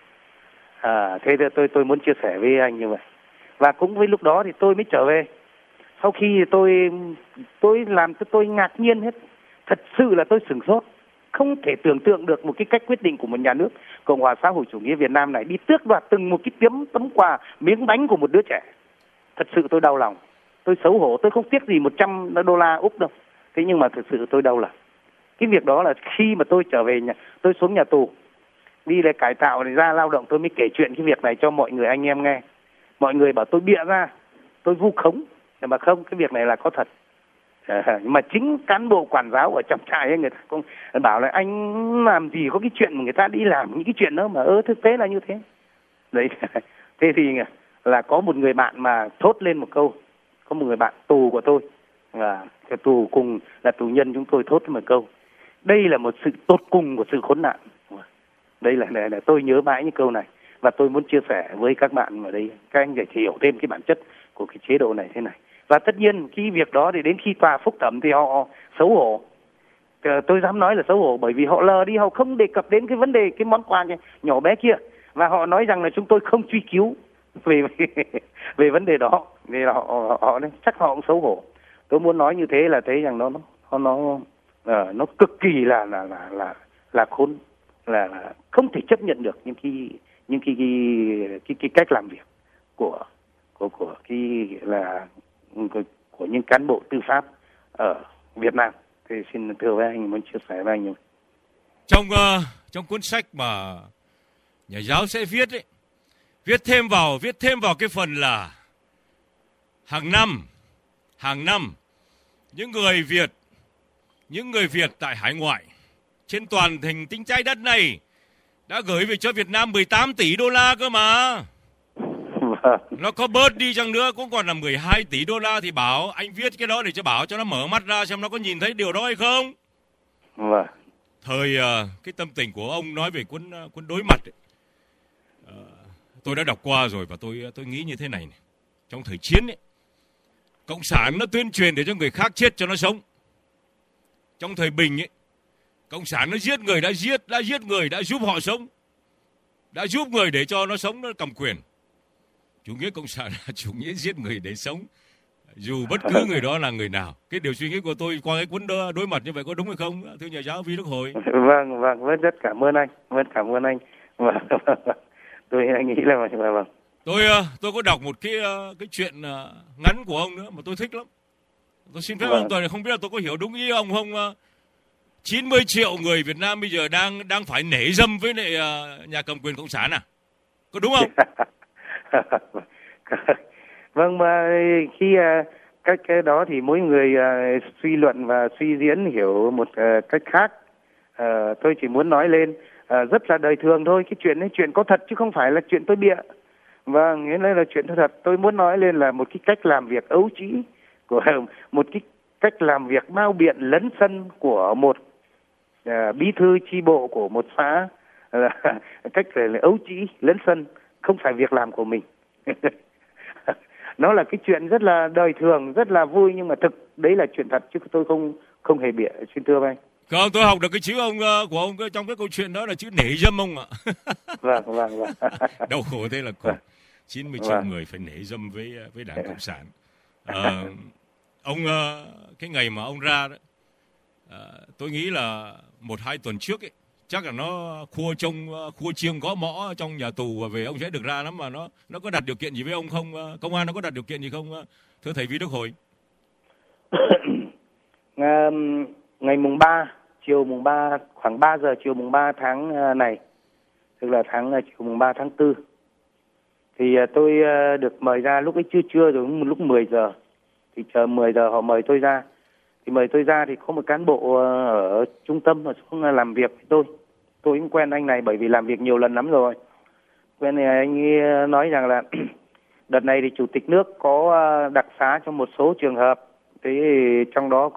Thế tôi muốn chia sẻ với anh như vậy. Và cũng với lúc đó thì tôi mới trở về. Sau khi tôi làm tôi ngạc nhiên hết. Thật sự là tôi sửng sốt. Không thể tưởng tượng được một cái cách quyết định của một nhà nước Cộng hòa xã hội chủ nghĩa Việt Nam này đi tước đoạt từng một cái tấm quà, miếng bánh của một đứa trẻ. Thật sự tôi đau lòng. Tôi xấu hổ, tôi không tiếc gì $100 Úc đâu. Thế nhưng mà thực sự tôi đau lòng. Cái việc đó là khi mà tôi trở về tôi xuống nhà tù, đi để cải tạo để ra lao động, tôi mới kể chuyện cái việc này cho mọi người anh em nghe. Mọi người bảo tôi bịa ra, tôi vu khống, nhưng mà không, cái việc này là có thật. Mà chính cán bộ quản giáo ở trong trại ấy, người ta cũng bảo là anh làm gì có cái chuyện mà người ta đi làm những cái chuyện đó mà thực tế là như thế. Đấy, thế thì là có một người bạn mà thốt lên một câu, có một người bạn tù của tôi và cái tù cùng là tù nhân, chúng tôi thốt một câu: đây là một sự tột cùng của sự khốn nạn. Đây là tôi nhớ mãi những câu này và tôi muốn chia sẻ với các bạn ở đây, các anh để hiểu thêm cái bản chất của cái chế độ này thế này. Và tất nhiên cái việc đó thì đến khi tòa phúc thẩm thì họ xấu hổ. Tôi dám nói là xấu hổ bởi vì họ lờ đi, họ không đề cập đến cái vấn đề cái món quà nhỏ bé kia, và họ nói rằng là chúng tôi không truy cứu về vấn đề đó. Vì là họ chắc họ cũng xấu hổ. Tôi muốn nói như thế là thấy rằng nó cực kỳ là khốn, là không thể chấp nhận được những cái cách làm việc của những cán bộ tư pháp ở Việt Nam. Thì xin thưa với anh, muốn chia sẻ với anh. Trong cuốn sách mà nhà giáo sẽ viết ấy, viết thêm vào cái phần là hàng năm những người Việt tại hải ngoại trên toàn thành tinh trái đất này đã gửi về cho Việt Nam $18 tỷ cơ mà. Nó có bớt đi chăng nữa cũng còn là $12 tỷ, thì bảo anh viết cái đó để cho bảo cho nó mở mắt ra xem nó có nhìn thấy điều đó hay không. Thời cái tâm tình của ông nói về cuốn Đối Mặt ấy, tôi đã đọc qua rồi và tôi nghĩ như thế này. Trong thời chiến ấy, cộng sản nó tuyên truyền để cho người khác chết cho nó sống. Trong thời bình ấy, cộng sản nó giết người, đã giết người, đã giúp họ sống, đã giúp người để cho nó sống, nó cầm quyền. Chủ nghĩa cộng sản là chủ nghĩa giết người để sống, dù bất cứ người đó là người nào. Cái điều suy nghĩ của tôi qua cái cuốn Đối Mặt như vậy có đúng hay không, thưa nhà giáo Vi Đức Hồi? Vâng, rất cảm ơn anh. Tôi nghĩ là vâng. Tôi có đọc một cái chuyện ngắn của ông nữa mà tôi thích lắm. Tôi xin phép ông Tuần, không biết là tôi có hiểu đúng ý ông không? 90 triệu người Việt Nam bây giờ đang phải nể dâm với lại nhà cầm quyền cộng sản à? Có đúng không? Vâng, mà khi cách cái đó thì mỗi người suy luận và suy diễn hiểu một cách khác. Tôi chỉ muốn nói lên rất là đời thường thôi. Cái chuyện ấy chuyện có thật chứ không phải là chuyện tôi bịa. Vâng, nghĩa là chuyện thật. Tôi muốn nói lên là một cái cách làm việc ấu trĩ, của một cái cách làm việc bao biện lấn sân của một bí thư chi bộ của một xã, cách là ấu trĩ lấn sân, không phải việc làm của mình. Nó là cái chuyện rất là đời thường, rất là vui, nhưng mà đấy là chuyện thật chứ tôi không hề bịa, xin thưa anh. Không, tôi học được cái chữ của ông trong cái câu chuyện đó là chữ nể dâm ông ạ. Vâng. Đau khổ thế là khổ. 90 triệu người phải nể dâm với Đảng Cộng sản. Ông cái ngày mà ông ra đó, tôi nghĩ là 1-2 tuần trước ấy, chắc là nó khua chiêng gõ mõ trong nhà tù và về ông sẽ được ra lắm. Mà nó có đặt điều kiện gì với ông không? Công an nó có đặt điều kiện gì không, thưa thầy Vi Đức Hồi? Ngày mùng 3, khoảng 3 giờ chiều mùng 3 tháng này, tức là chiều mùng 3 tháng 4, Thì tôi được mời ra lúc ấy trưa rồi, lúc 10 giờ. Thì chờ 10 giờ họ mời tôi ra. Thì mời tôi ra thì có một cán bộ ở trung tâm ở xuống làm việc với tôi. Tôi cũng quen anh này bởi vì làm việc nhiều lần lắm rồi. Quen thì anh ấy nói rằng là đợt này thì chủ tịch nước có đặc xá cho một số trường hợp. Thế trong đó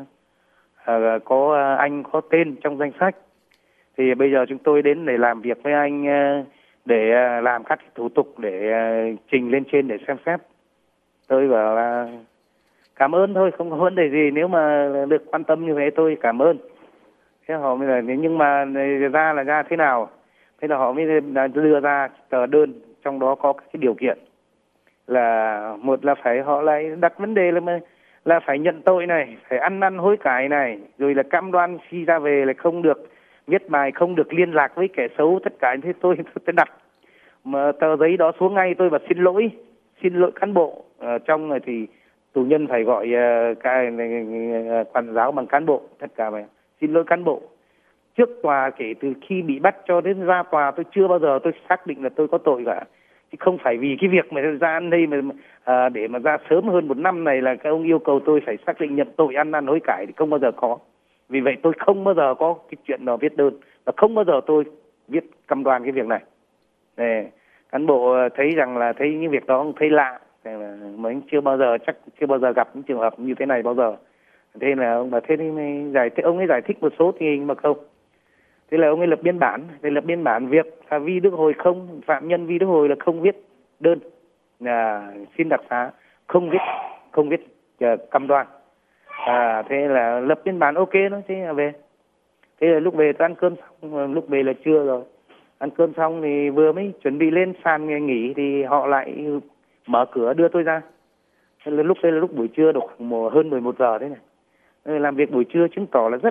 có anh có tên trong danh sách. Thì bây giờ chúng tôi đến để làm việc với anh để làm các thủ tục để trình lên trên để xem xét. Tôi bảo là cảm ơn thôi, không có vấn đề gì, nếu mà được quan tâm như thế tôi cảm ơn. Thế họ mới là nhưng mà ra thế nào? Thế là họ mới đưa ra tờ đơn, trong đó có các cái điều kiện là một là phải họ lại đặt vấn đề là phải nhận tội này, phải ăn năn hối cải này, rồi là cam đoan khi ra về là không được viết bài, không được liên lạc với kẻ xấu, tất cả. Thế tôi đặt mà tờ giấy đó xuống ngay, tôi bảo xin lỗi cán bộ. Trong này thì tù nhân phải gọi cái quản giáo bằng cán bộ, tất cả vậy. Xin lỗi cán bộ. Trước tòa, kể từ khi bị bắt cho đến ra tòa, tôi chưa bao giờ tôi xác định là tôi có tội cả. Chứ không phải vì cái việc mà ra ăn đây mà để mà ra sớm hơn 1 năm này là các ông yêu cầu tôi phải xác định nhận tội ăn năn hối cải thì không bao giờ có. Vì vậy tôi không bao giờ có cái chuyện nào viết đơn và không bao giờ tôi viết cam đoan cái việc này. Để cán bộ thấy rằng là thấy những việc đó thấy lạ, mà anh chưa bao giờ gặp những trường hợp như thế này bao giờ. Thế là ông bảo thế thì ông ấy giải thích một số tình hình mà không. Thế là ông ấy lập biên bản việc là Vi Đức Hồi phạm nhân Vi Đức Hồi là không viết đơn là xin đặc xá, không viết cam đoan. Thế là lập biên bản ok đó, thế là về. Thế là lúc về tôi ăn cơm xong, lúc về là trưa rồi. Ăn cơm xong thì vừa mới chuẩn bị lên sàn nghỉ thì họ lại mở cửa đưa tôi ra. Thế là lúc buổi trưa được hơn 11 giờ thế này. Làm việc buổi trưa chứng tỏ là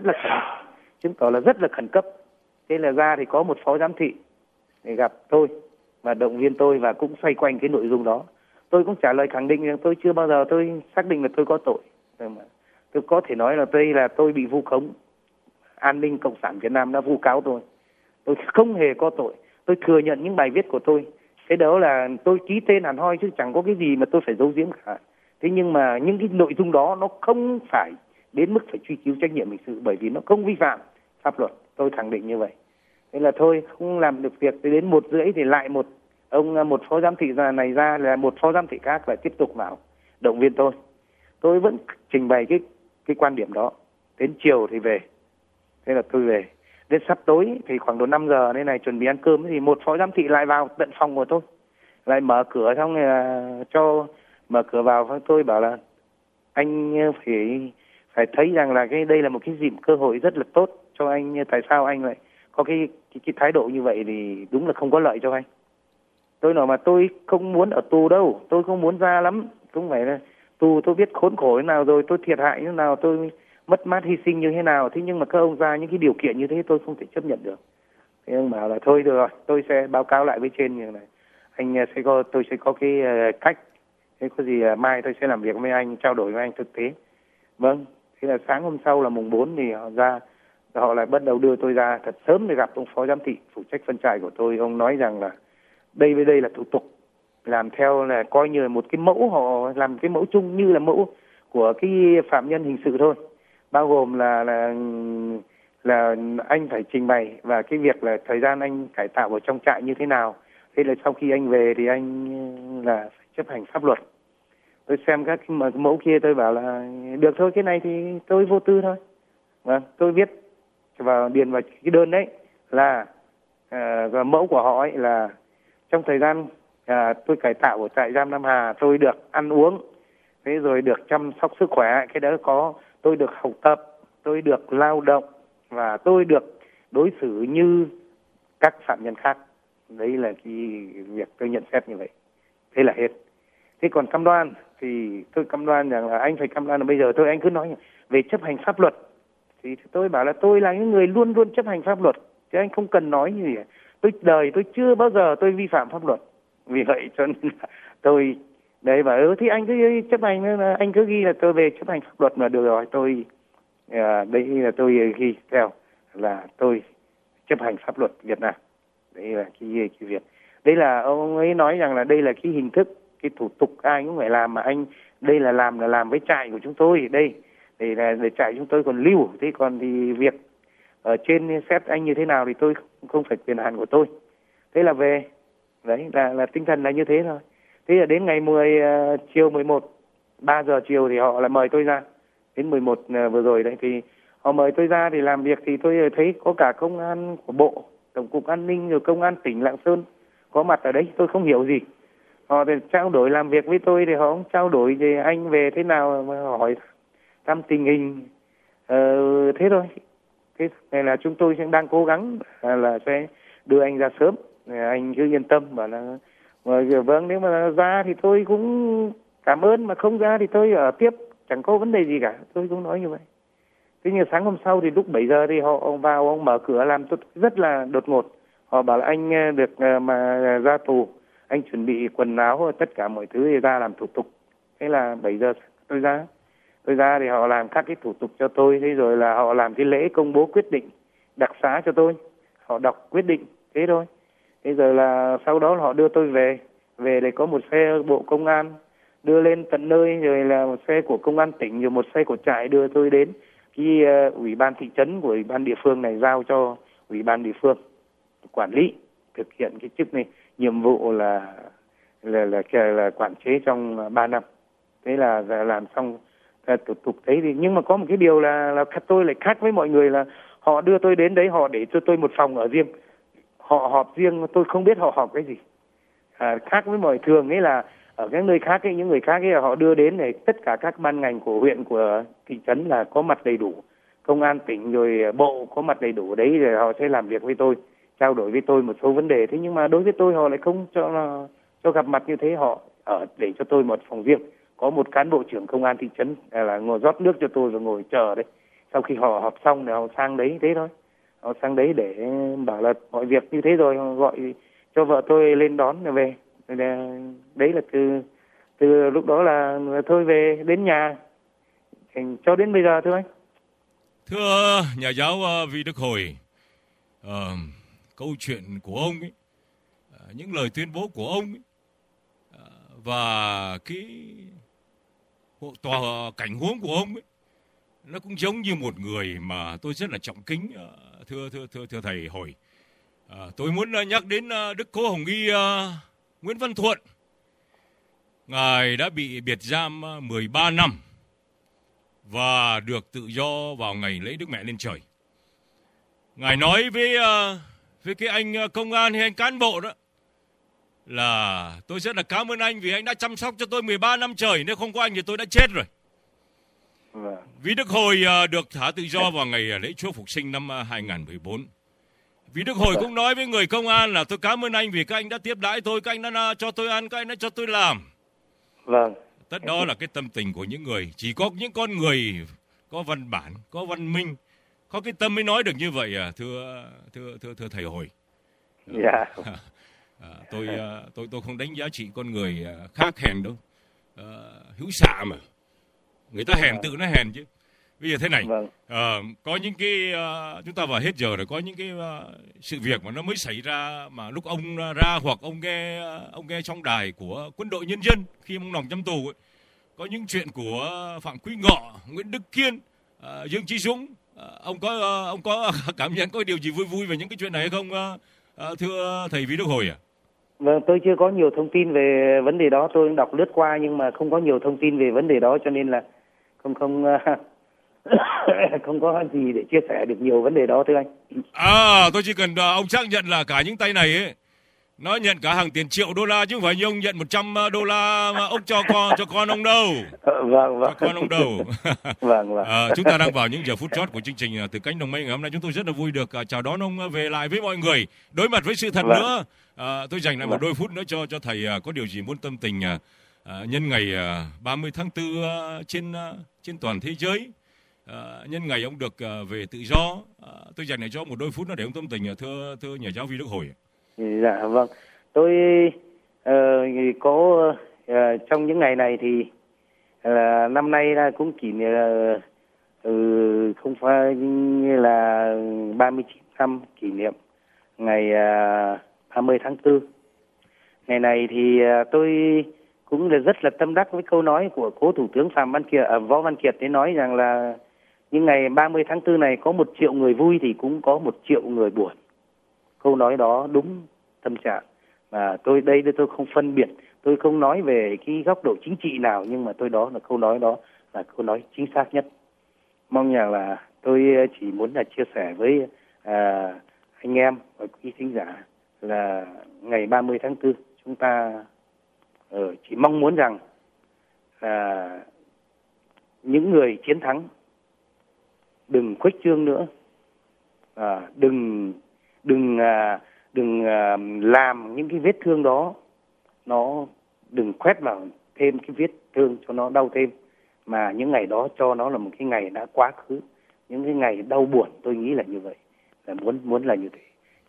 rất là khẩn cấp. Thế là ra thì có một phó giám thị để gặp tôi và động viên tôi và cũng xoay quanh cái nội dung đó. Tôi cũng trả lời khẳng định rằng tôi chưa bao giờ tôi xác định là tôi có tội. Tôi có thể nói là tôi bị vu khống. An ninh Cộng sản Việt Nam đã vu cáo tôi. Tôi không hề có tội. Tôi thừa nhận những bài viết của tôi. Thế đó là tôi ký tên hẳn hoi chứ chẳng có cái gì mà tôi phải giấu giếm cả. Thế nhưng mà những cái nội dung đó nó không phải đến mức phải truy cứu trách nhiệm hình sự bởi vì nó không vi phạm pháp luật. Tôi khẳng định như vậy. Thế là thôi không làm được việc, đến 1:30 thì lại một phó giám thị này ra là một phó giám thị khác lại tiếp tục vào động viên tôi. Tôi vẫn trình bày cái quan điểm đó. Đến chiều thì về. Thế là tôi về. Đến sắp tối thì khoảng độ 5 giờ đây này chuẩn bị ăn cơm thì một phó giám thị lại vào tận phòng của tôi. Lại mở cửa xong rồi mở cửa vào, tôi bảo là anh phải thấy rằng là đây là một cái dịp cơ hội rất là tốt cho anh. Tại sao anh lại có cái thái độ như vậy thì đúng là không có lợi cho anh. Tôi nói mà tôi không muốn ở tù đâu, tôi không muốn ra lắm. Không phải là tù tôi biết khốn khổ thế nào rồi, tôi thiệt hại như thế nào, tôi mất mát hy sinh như thế nào. Thế nhưng mà các ông ra những cái điều kiện như thế tôi không thể chấp nhận được. Thế ông bảo là thôi được rồi, tôi sẽ báo cáo lại với trên như này. Tôi sẽ có cái cách. Thế có gì mai tôi sẽ làm việc với anh, trao đổi với anh thực tế. Vâng, thế là sáng hôm sau là mùng 4 thì họ lại bắt đầu đưa tôi ra thật sớm để gặp ông phó giám thị phụ trách phân trại của tôi. Ông nói rằng là đây là thủ tục làm theo là coi như là một cái mẫu, họ làm cái mẫu chung như là mẫu của cái phạm nhân hình sự thôi, bao gồm là anh phải trình bày và cái việc là thời gian anh cải tạo ở trong trại như thế nào. Thế là sau khi anh về thì anh là phải chấp hành pháp luật. Tôi xem các cái mẫu kia tôi bảo là được thôi, cái này thì tôi vô tư thôi. Vâng, tôi viết điền vào cái đơn đấy là và mẫu của họ ấy là trong thời gian tôi cải tạo ở trại giam Nam Hà, tôi được ăn uống, thế rồi được chăm sóc sức khỏe, cái đó có, tôi được học tập, tôi được lao động và tôi được đối xử như các phạm nhân khác. Đấy là cái việc tôi nhận xét như vậy. Thế là hết. Thế còn cam đoan thì tôi cam đoan rằng là anh phải cam đoan là bây giờ anh cứ nói về chấp hành pháp luật. Thì tôi bảo là tôi là những người luôn luôn chấp hành pháp luật, chứ anh không cần nói gì. Tôi chưa bao giờ tôi vi phạm pháp luật. Vì vậy cho nên là tôi đấy bảo thì anh cứ chấp hành, anh cứ ghi là tôi về chấp hành pháp luật là được rồi. Đấy là tôi ghi theo là tôi chấp hành pháp luật Việt Nam. Đấy là cái việc. Đây là ông ấy nói rằng là đây là cái hình thức, cái thủ tục ai cũng phải làm, mà anh đây là làm với trại của chúng tôi đây, để trại chúng tôi còn lưu. Thế còn thì việc ở trên xét anh như thế nào thì tôi không phải quyền hạn của tôi. Thế là về, đấy là tinh thần là như thế thôi. Thế là đến ngày chiều 11, 3 giờ chiều thì họ lại mời tôi ra. Đến 11 vừa rồi đấy thì họ mời tôi ra thì làm việc, thì tôi thấy có cả công an của bộ, tổng cục an ninh, rồi công an tỉnh Lạng Sơn có mặt ở đấy. Tôi không hiểu gì. Họ thì trao đổi làm việc với tôi, thì họ cũng trao đổi về anh về thế nào, mà hỏi thăm tình hình, thế thôi. Thế này là chúng tôi sẽ đang cố gắng là sẽ đưa anh ra sớm. Anh cứ yên tâm, bảo là vâng, nếu mà ra thì tôi cũng cảm ơn, mà không ra thì tôi ở tiếp, chẳng có vấn đề gì cả. Tôi cũng nói như vậy. Thế nhưng sáng hôm sau thì lúc 7 giờ thì họ vào, ông mở cửa làm tôi rất là đột ngột. Họ bảo là anh được mà ra tù, anh chuẩn bị quần áo, tất cả mọi thứ để ra làm thủ tục. Thế là 7 giờ tôi ra thì họ làm các cái thủ tục cho tôi. Thế rồi là họ làm cái lễ công bố quyết định đặc xá cho tôi. Họ đọc quyết định, thế thôi. Thế rồi là sau đó họ đưa tôi về để có một xe bộ công an đưa lên tận nơi, rồi là một xe của công an tỉnh, rồi một xe của trại đưa tôi đến cái ủy ban thị trấn của ủy ban địa phương này, giao cho ủy ban địa phương quản lý thực hiện cái chức này, nhiệm vụ là quản chế trong 3 năm. Thế là làm xong thủ tục đấy. Thì nhưng mà có một cái điều là tôi lại khác với mọi người, là họ đưa tôi đến đấy, họ để cho tôi một phòng ở riêng, họ họp riêng, tôi không biết họ họp cái gì. Khác với mọi thường ấy là ở các nơi khác ấy, những người khác ấy họ đưa đến này, tất cả các ban ngành của huyện, của thị trấn là có mặt đầy đủ, công an tỉnh rồi bộ có mặt đầy đủ đấy, rồi họ sẽ làm việc với tôi, trao đổi với tôi một số vấn đề. Thế nhưng mà đối với tôi họ lại không cho gặp mặt như thế. Họ để cho tôi một phòng riêng, có một cán bộ trưởng công an thị trấn là ngồi rót nước cho tôi rồi ngồi chờ đấy. Sau khi họ họp xong thì họ sang đấy, thế thôi. Họ sang đấy để bảo là mọi việc như thế rồi, họ gọi cho vợ tôi lên đón rồi về. Đấy là từ lúc đó là thôi về đến nhà cho đến bây giờ thôi. Thưa nhà giáo Vi Đức Hồi, câu chuyện của ông ấy, những lời tuyên bố của ông ấy, và cái cảnh huống của ông ấy, nó cũng giống như một người mà tôi rất là trọng kính, thưa thầy Hồi. Tôi muốn nhắc đến Đức Cố Hồng Y Nguyễn Văn Thuận. Ngài đã bị biệt giam 13 năm và được tự do vào ngày lễ Đức Mẹ lên trời. Ngài nói với cái anh công an hay anh cán bộ đó là tôi rất là cảm ơn anh vì anh đã chăm sóc cho tôi 13 năm trời, nếu không có anh thì tôi đã chết rồi. Vi Đức Hồi được thả tự do vào ngày lễ Chúa Phục Sinh năm 2014. Vi Đức Hồi cũng nói với người công an là tôi cảm ơn anh vì các anh đã tiếp đãi tôi, các anh đã cho tôi ăn, các anh đã cho tôi làm. Vâng. Tất đó là cái tâm tình của những người, chỉ có những con người có văn bản, có văn minh, có cái tâm mới nói được như vậy, thưa thầy Hồi. Dạ. Tôi không đánh giá trị con người khác hèn đâu. Hữu xạ mà. Người ta hèn tự nó hèn chứ. Bây giờ thế này, có những cái chúng ta vào hết giờ rồi, có những cái sự việc mà nó mới xảy ra mà lúc ông ra hoặc ông nghe trong đài của Quân đội Nhân dân khi ông nòng trong tù ấy, có những chuyện của Phạm Quý Ngọ, Nguyễn Đức Kiên, Dương Chí Dũng, ông có cảm nhận có điều gì vui về những cái chuyện này hay không, thưa thầy Vi Đức Hồi ạ? Vâng, tôi chưa có nhiều thông tin về vấn đề đó, tôi đọc lướt qua nhưng mà không có nhiều thông tin về vấn đề đó, cho nên là không không có gì để chia sẻ được nhiều vấn đề đó thưa anh. Tôi chỉ cần ông xác nhận là cả những tay này ấy, nó nhận cả hàng tiền triệu đô la chứ không phải như ông nhận 100 đô la mà ông cho con ông đâu. Vâng. Cho con ông đâu. Vâng. Chúng ta đang vào những giờ phút chót của chương trình Từ Cánh Đồng Mây ngày hôm nay. Chúng tôi rất là vui được chào đón ông về lại với mọi người, đối mặt với sự thật nữa. Tôi dành lại một đôi phút nữa cho thầy có điều gì muốn tâm tình nhân ngày 30 tháng 4 trên toàn thế giới, nhân ngày ông được về tự do. Tôi dành lại cho một đôi phút nữa để ông tâm tình, thưa nhà giáo Vi Đức Hồi. Dạ vâng, tôi có trong những ngày này thì năm nay là cũng kỷ niệm không phải như là 39 năm kỷ niệm ngày 30 tháng 4 Ngày này thì tôi cũng là rất là tâm đắc với câu nói của cố Thủ tướng Võ Văn Kiệt ấy, nói rằng là những ngày 30 tháng 4 này có 1 triệu người vui thì cũng có 1 triệu người buồn. Câu nói đó đúng tâm trạng. Mà tôi không phân biệt, tôi không nói về cái góc độ chính trị nào, nhưng mà câu nói đó là câu nói chính xác nhất. Mong rằng là tôi chỉ muốn là chia sẻ với anh em và quý thính giả là ngày 30 tháng 4 chúng ta chỉ mong muốn rằng là những người chiến thắng đừng khuếch trương nữa, đừng làm những cái vết thương đó nó đừng khoét vào thêm cái vết thương cho nó đau thêm, mà những ngày đó cho nó là một cái ngày đã quá khứ, những cái ngày đau buồn. Tôi nghĩ là như vậy, là muốn là như thế.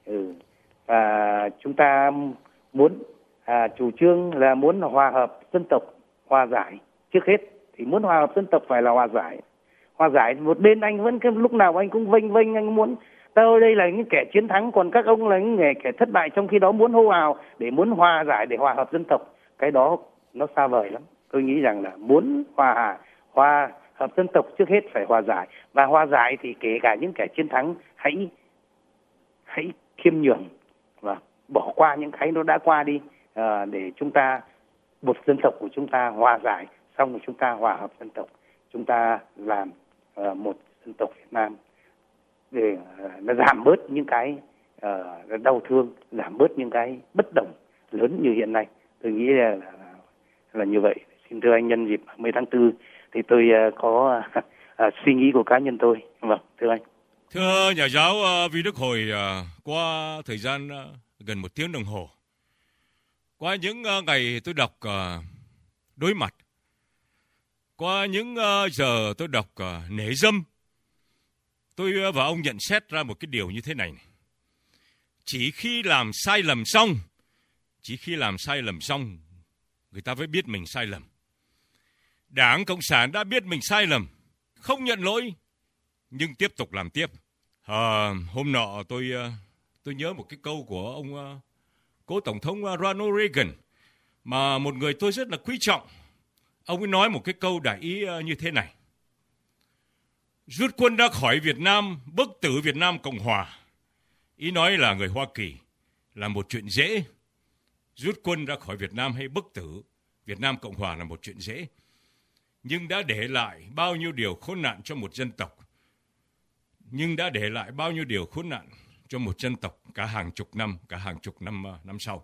Và chúng ta muốn chủ trương là muốn hòa hợp dân tộc, hòa giải. Trước hết thì muốn hòa hợp dân tộc phải là hòa giải. Hòa giải một bên anh vẫn lúc nào anh cũng vênh anh muốn tôi đây là những kẻ chiến thắng, còn các ông là những kẻ thất bại, trong khi đó muốn hô hào để muốn hòa giải, để hòa hợp dân tộc. Cái đó nó xa vời lắm. Tôi nghĩ rằng là muốn hòa hợp dân tộc trước hết phải hòa giải, và hòa giải thì kể cả những kẻ chiến thắng hãy khiêm nhường và bỏ qua những cái nó đã qua đi, để chúng ta một dân tộc của chúng ta hòa giải, xong rồi chúng ta hòa hợp dân tộc, chúng ta làm một dân tộc Việt Nam để nó giảm bớt những cái đau thương, giảm bớt những cái bất đồng lớn như hiện nay. Tôi nghĩ là như vậy. Xin thưa anh, nhân dịp 30 tháng 4 thì tôi có suy nghĩ của cá nhân tôi. Vâng, thưa anh. Thưa nhà giáo Vi Đức Hồi, qua thời gian gần 1 tiếng đồng hồ, qua những ngày tôi đọc Đối Mặt, qua những giờ tôi đọc Nể Dâm, tôi và ông nhận xét ra một cái điều như thế này. Chỉ khi làm sai lầm xong, người ta mới biết mình sai lầm. Đảng Cộng sản đã biết mình sai lầm, không nhận lỗi, nhưng tiếp tục làm tiếp. Hôm nọ tôi nhớ một cái câu của ông cố Tổng thống Ronald Reagan, mà một người tôi rất là quý trọng. Ông ấy nói một cái câu đại ý như thế này: rút quân ra khỏi Việt Nam, bức tử Việt Nam Cộng Hòa. Ý nói là người Hoa Kỳ là một chuyện dễ. Rút quân ra khỏi Việt Nam hay bức tử Việt Nam Cộng Hòa là một chuyện dễ. Nhưng đã để lại bao nhiêu điều khốn nạn cho một dân tộc. Cho một dân tộc cả hàng chục năm sau.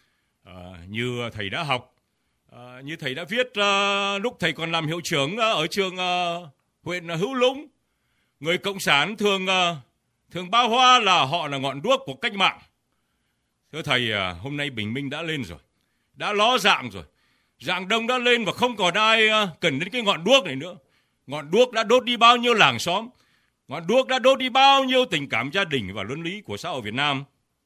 Như thầy đã học, như thầy đã viết lúc thầy còn làm hiệu trưởng ở trường huyện Hữu Lũng, người Cộng sản thường bao hoa là họ là ngọn đuốc của cách mạng. Thưa thầy, hôm nay bình minh đã lên rồi, đã ló dạng rồi, dạng đông đã lên và không còn ai cần đến cái ngọn đuốc này nữa. Ngọn đuốc đã đốt đi bao nhiêu làng xóm, ngọn đuốc đã đốt đi bao nhiêu tình cảm gia đình và luân lý của xã hội Việt Nam.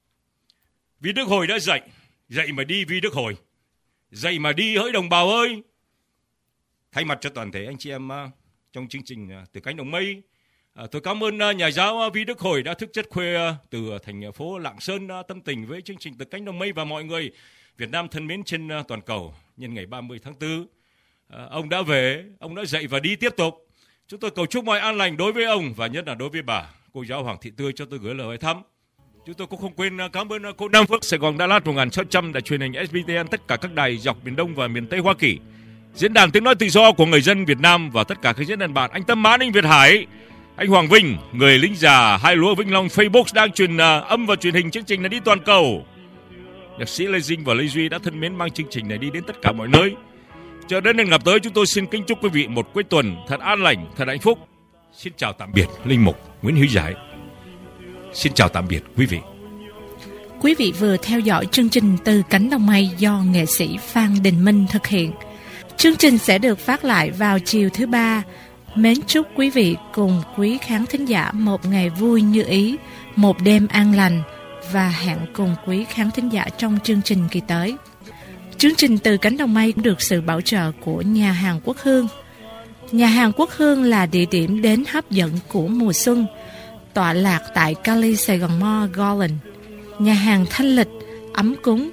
Vi Đức Hồi đã dậy mà đi Vi Đức Hồi, dậy mà đi hỡi đồng bào ơi. Thay mặt cho toàn thể anh chị em trong chương trình Từ Cánh Đồng Mây, tôi cảm ơn nhà giáo Vi Đức Hồi đã thức giấc khuya từ thành phố Lạng Sơn tâm tình với chương trình Từ Cánh Đồng Mây và mọi người Việt Nam thân mến trên toàn cầu nhân ngày 30 tháng 4. Ông đã về, ông đã dậy và đi tiếp tục. Chúng tôi cầu chúc mọi an lành đối với ông và nhất là đối với bà, cô giáo Hoàng Thị Tươi cho tôi gửi lời hỏi thăm. Chúng tôi cũng không quên cảm ơn cô Nam Phước, Sài Gòn, Đà Lạt 1600, đài truyền hình SBTN, tất cả các đài dọc miền Đông và miền Tây Hoa Kỳ, diễn đàn tiếng nói tự do của người dân Việt Nam và tất cả các diễn đàn bạn, anh Tâm Mãn, anh Việt Hải, anh Hoàng Vinh, người lính già Hai Lúa Vĩnh Long, Facebook đang truyền âm và truyền hình chương trình này đi toàn cầu. Nhạc sĩ Lê Dinh và Lê Duy đã thân mến mang chương trình này đi đến tất cả mọi nơi. Cho đến lần gặp tới, chúng tôi xin kính chúc quý vị một cuối tuần thật an lành, thật hạnh phúc. Xin chào tạm biệt Linh Mục Nguyễn Hữu Giải. Xin chào tạm biệt quý vị. Quý vị vừa theo dõi chương trình Từ Cánh Đồng Mây do nghệ sĩ Phan Đình Minh thực hiện. Chương trình sẽ được phát lại vào chiều thứ Ba. Mến chúc quý vị cùng quý khán thính giả một ngày vui như ý, một đêm an lành và hẹn cùng quý khán thính giả trong chương trình kỳ tới. Chương trình Từ Cánh Đồng Mây cũng được sự bảo trợ của nhà hàng Quốc Hương. Nhà hàng Quốc Hương là địa điểm đến hấp dẫn của mùa xuân, tọa lạc tại Cali Sài Gòn Mall Garland. Nhà hàng thanh lịch, ấm cúng,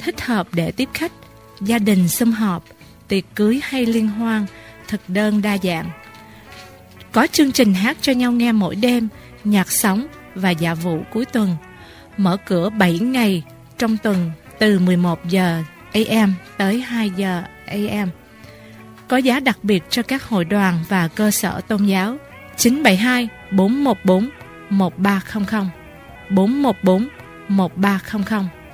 thích hợp để tiếp khách, gia đình sum họp, tiệc cưới hay liên hoan, thực đơn đa dạng. Có chương trình hát cho nhau nghe mỗi đêm, nhạc sống và dạ vụ cuối tuần. Mở cửa 7 ngày trong tuần từ 11 giờ AM tới 2 giờ AM. Có giá đặc biệt cho các hội đoàn và cơ sở tôn giáo. 972 414 1300 414 1300